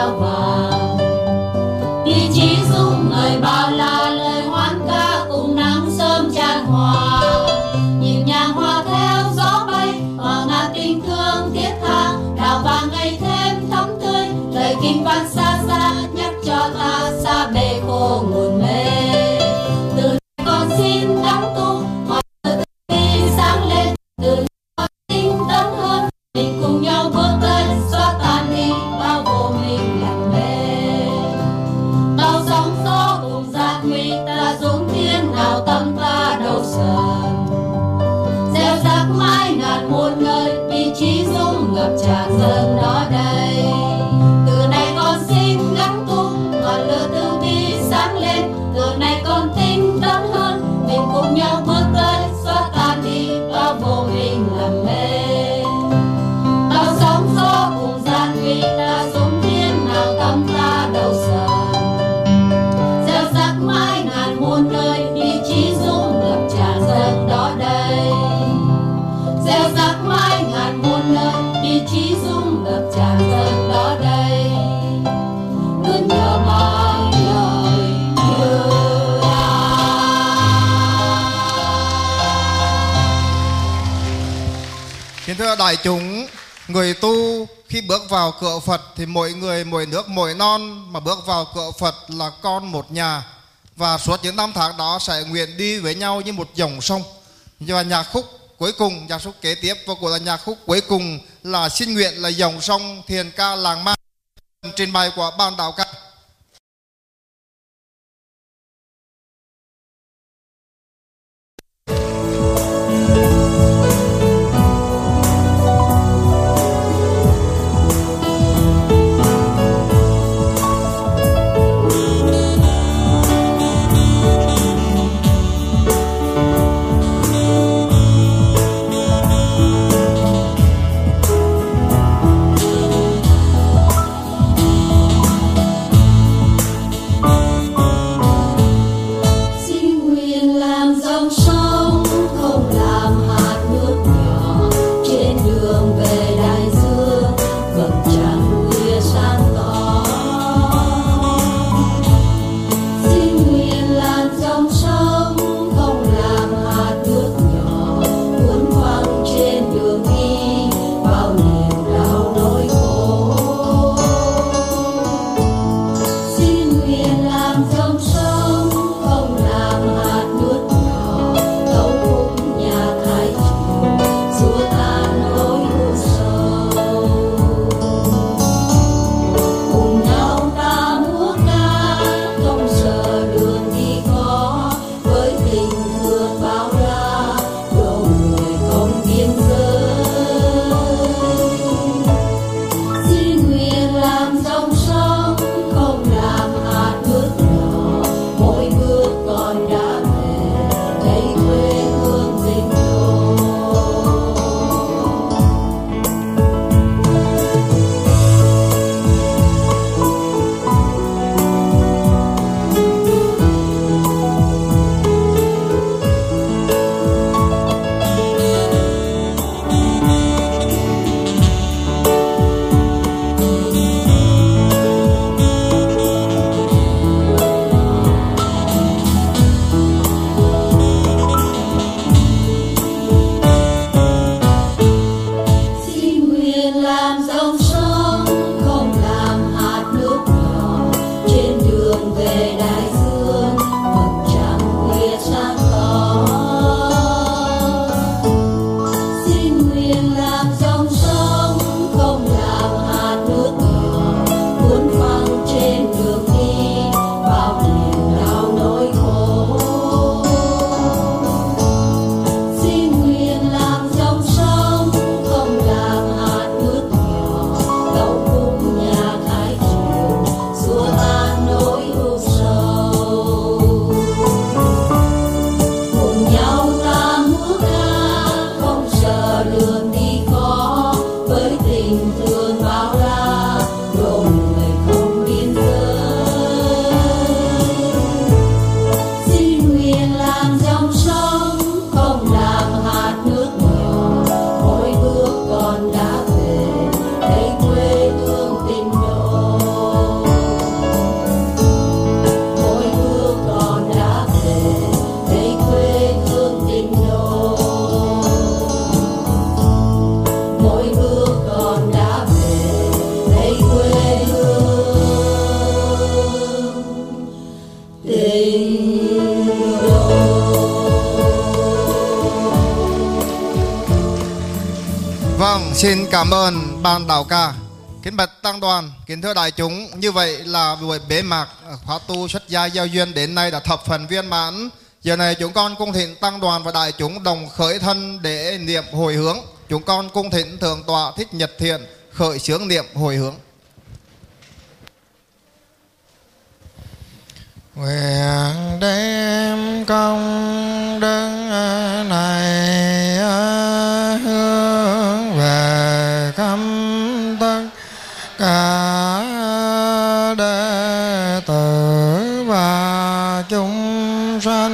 sao vàng. Ý chí dung người bao la lời hoan ca cùng nắng sớm tràn hòa. Nhịp nhàng hòa theo gió bay, hòa ngát tình thương thiết tha. Đào vàng ngày thêm thắm tươi, lời kinh văn xa xa nhắc cho ta xa bể khổ nguồn mê. Từ nay con xin gắng tu, mọi từ bi sáng lên. Từ nay con tinh tấn hơn, mình cùng nhau bước lên xóa tan đi bao vô mình làm mê. Tàu sóng gió cùng gian nguy, ta dũng thiên nào tâm ta đâu sờn. Gieo rắc mãi ngàn muôn nơi, ý chí dung ngập tràn dâng đó đây. Từ nay con xin gắng tu, ngọn lửa từ bi sáng lên. Từ nay con tinh tấn hơn, mình cùng nhau bước tới xóa tan đi bao vô mình làm mê. Bao sóng gió cùng gian nguy, ta dũng thiên nào tâm ta đâu sờn. Gieo rắc mãi ngàn muôn nơi, ý chí dung ngập tràn dâng đó đây. Gieo rắc mãi ngàn muôn nơi, ý chí dung ngập tràn dâng đó đây. Cứ nhớ mãi lời như Kính thưa đại chúng, người tu khi bước vào cửa Phật thì mỗi người mỗi nước mỗi non, mà bước vào cửa Phật là con một nhà. Và suốt những năm tháng đó sẽ nguyện đi với nhau như một dòng sông. Và nhạc khúc cuối cùng, nhạc khúc kế tiếp và của là nhạc khúc cuối cùng là xin nguyện là dòng sông thiền ca làng ma, trình bày của ban đạo ca. Hãy subscribe cho kênh Ghiền Mì Gõ để không bỏ lỡ Xin cảm ơn ban đạo ca. Kính bạch tăng đoàn, kính thưa đại chúng, như vậy là buổi bế mạc khóa tu xuất gia giao duyên đến nay đã thập phần viên mãn. Giờ này chúng con cung thỉnh tăng đoàn và đại chúng đồng khởi thân để niệm hồi hướng. Chúng con cung thỉnh thượng tọa Thích Nhật Thiện khởi xướng niệm hồi hướng. Nguyện đem công đức này hướng về khắp tất cả đệ tử và chúng sanh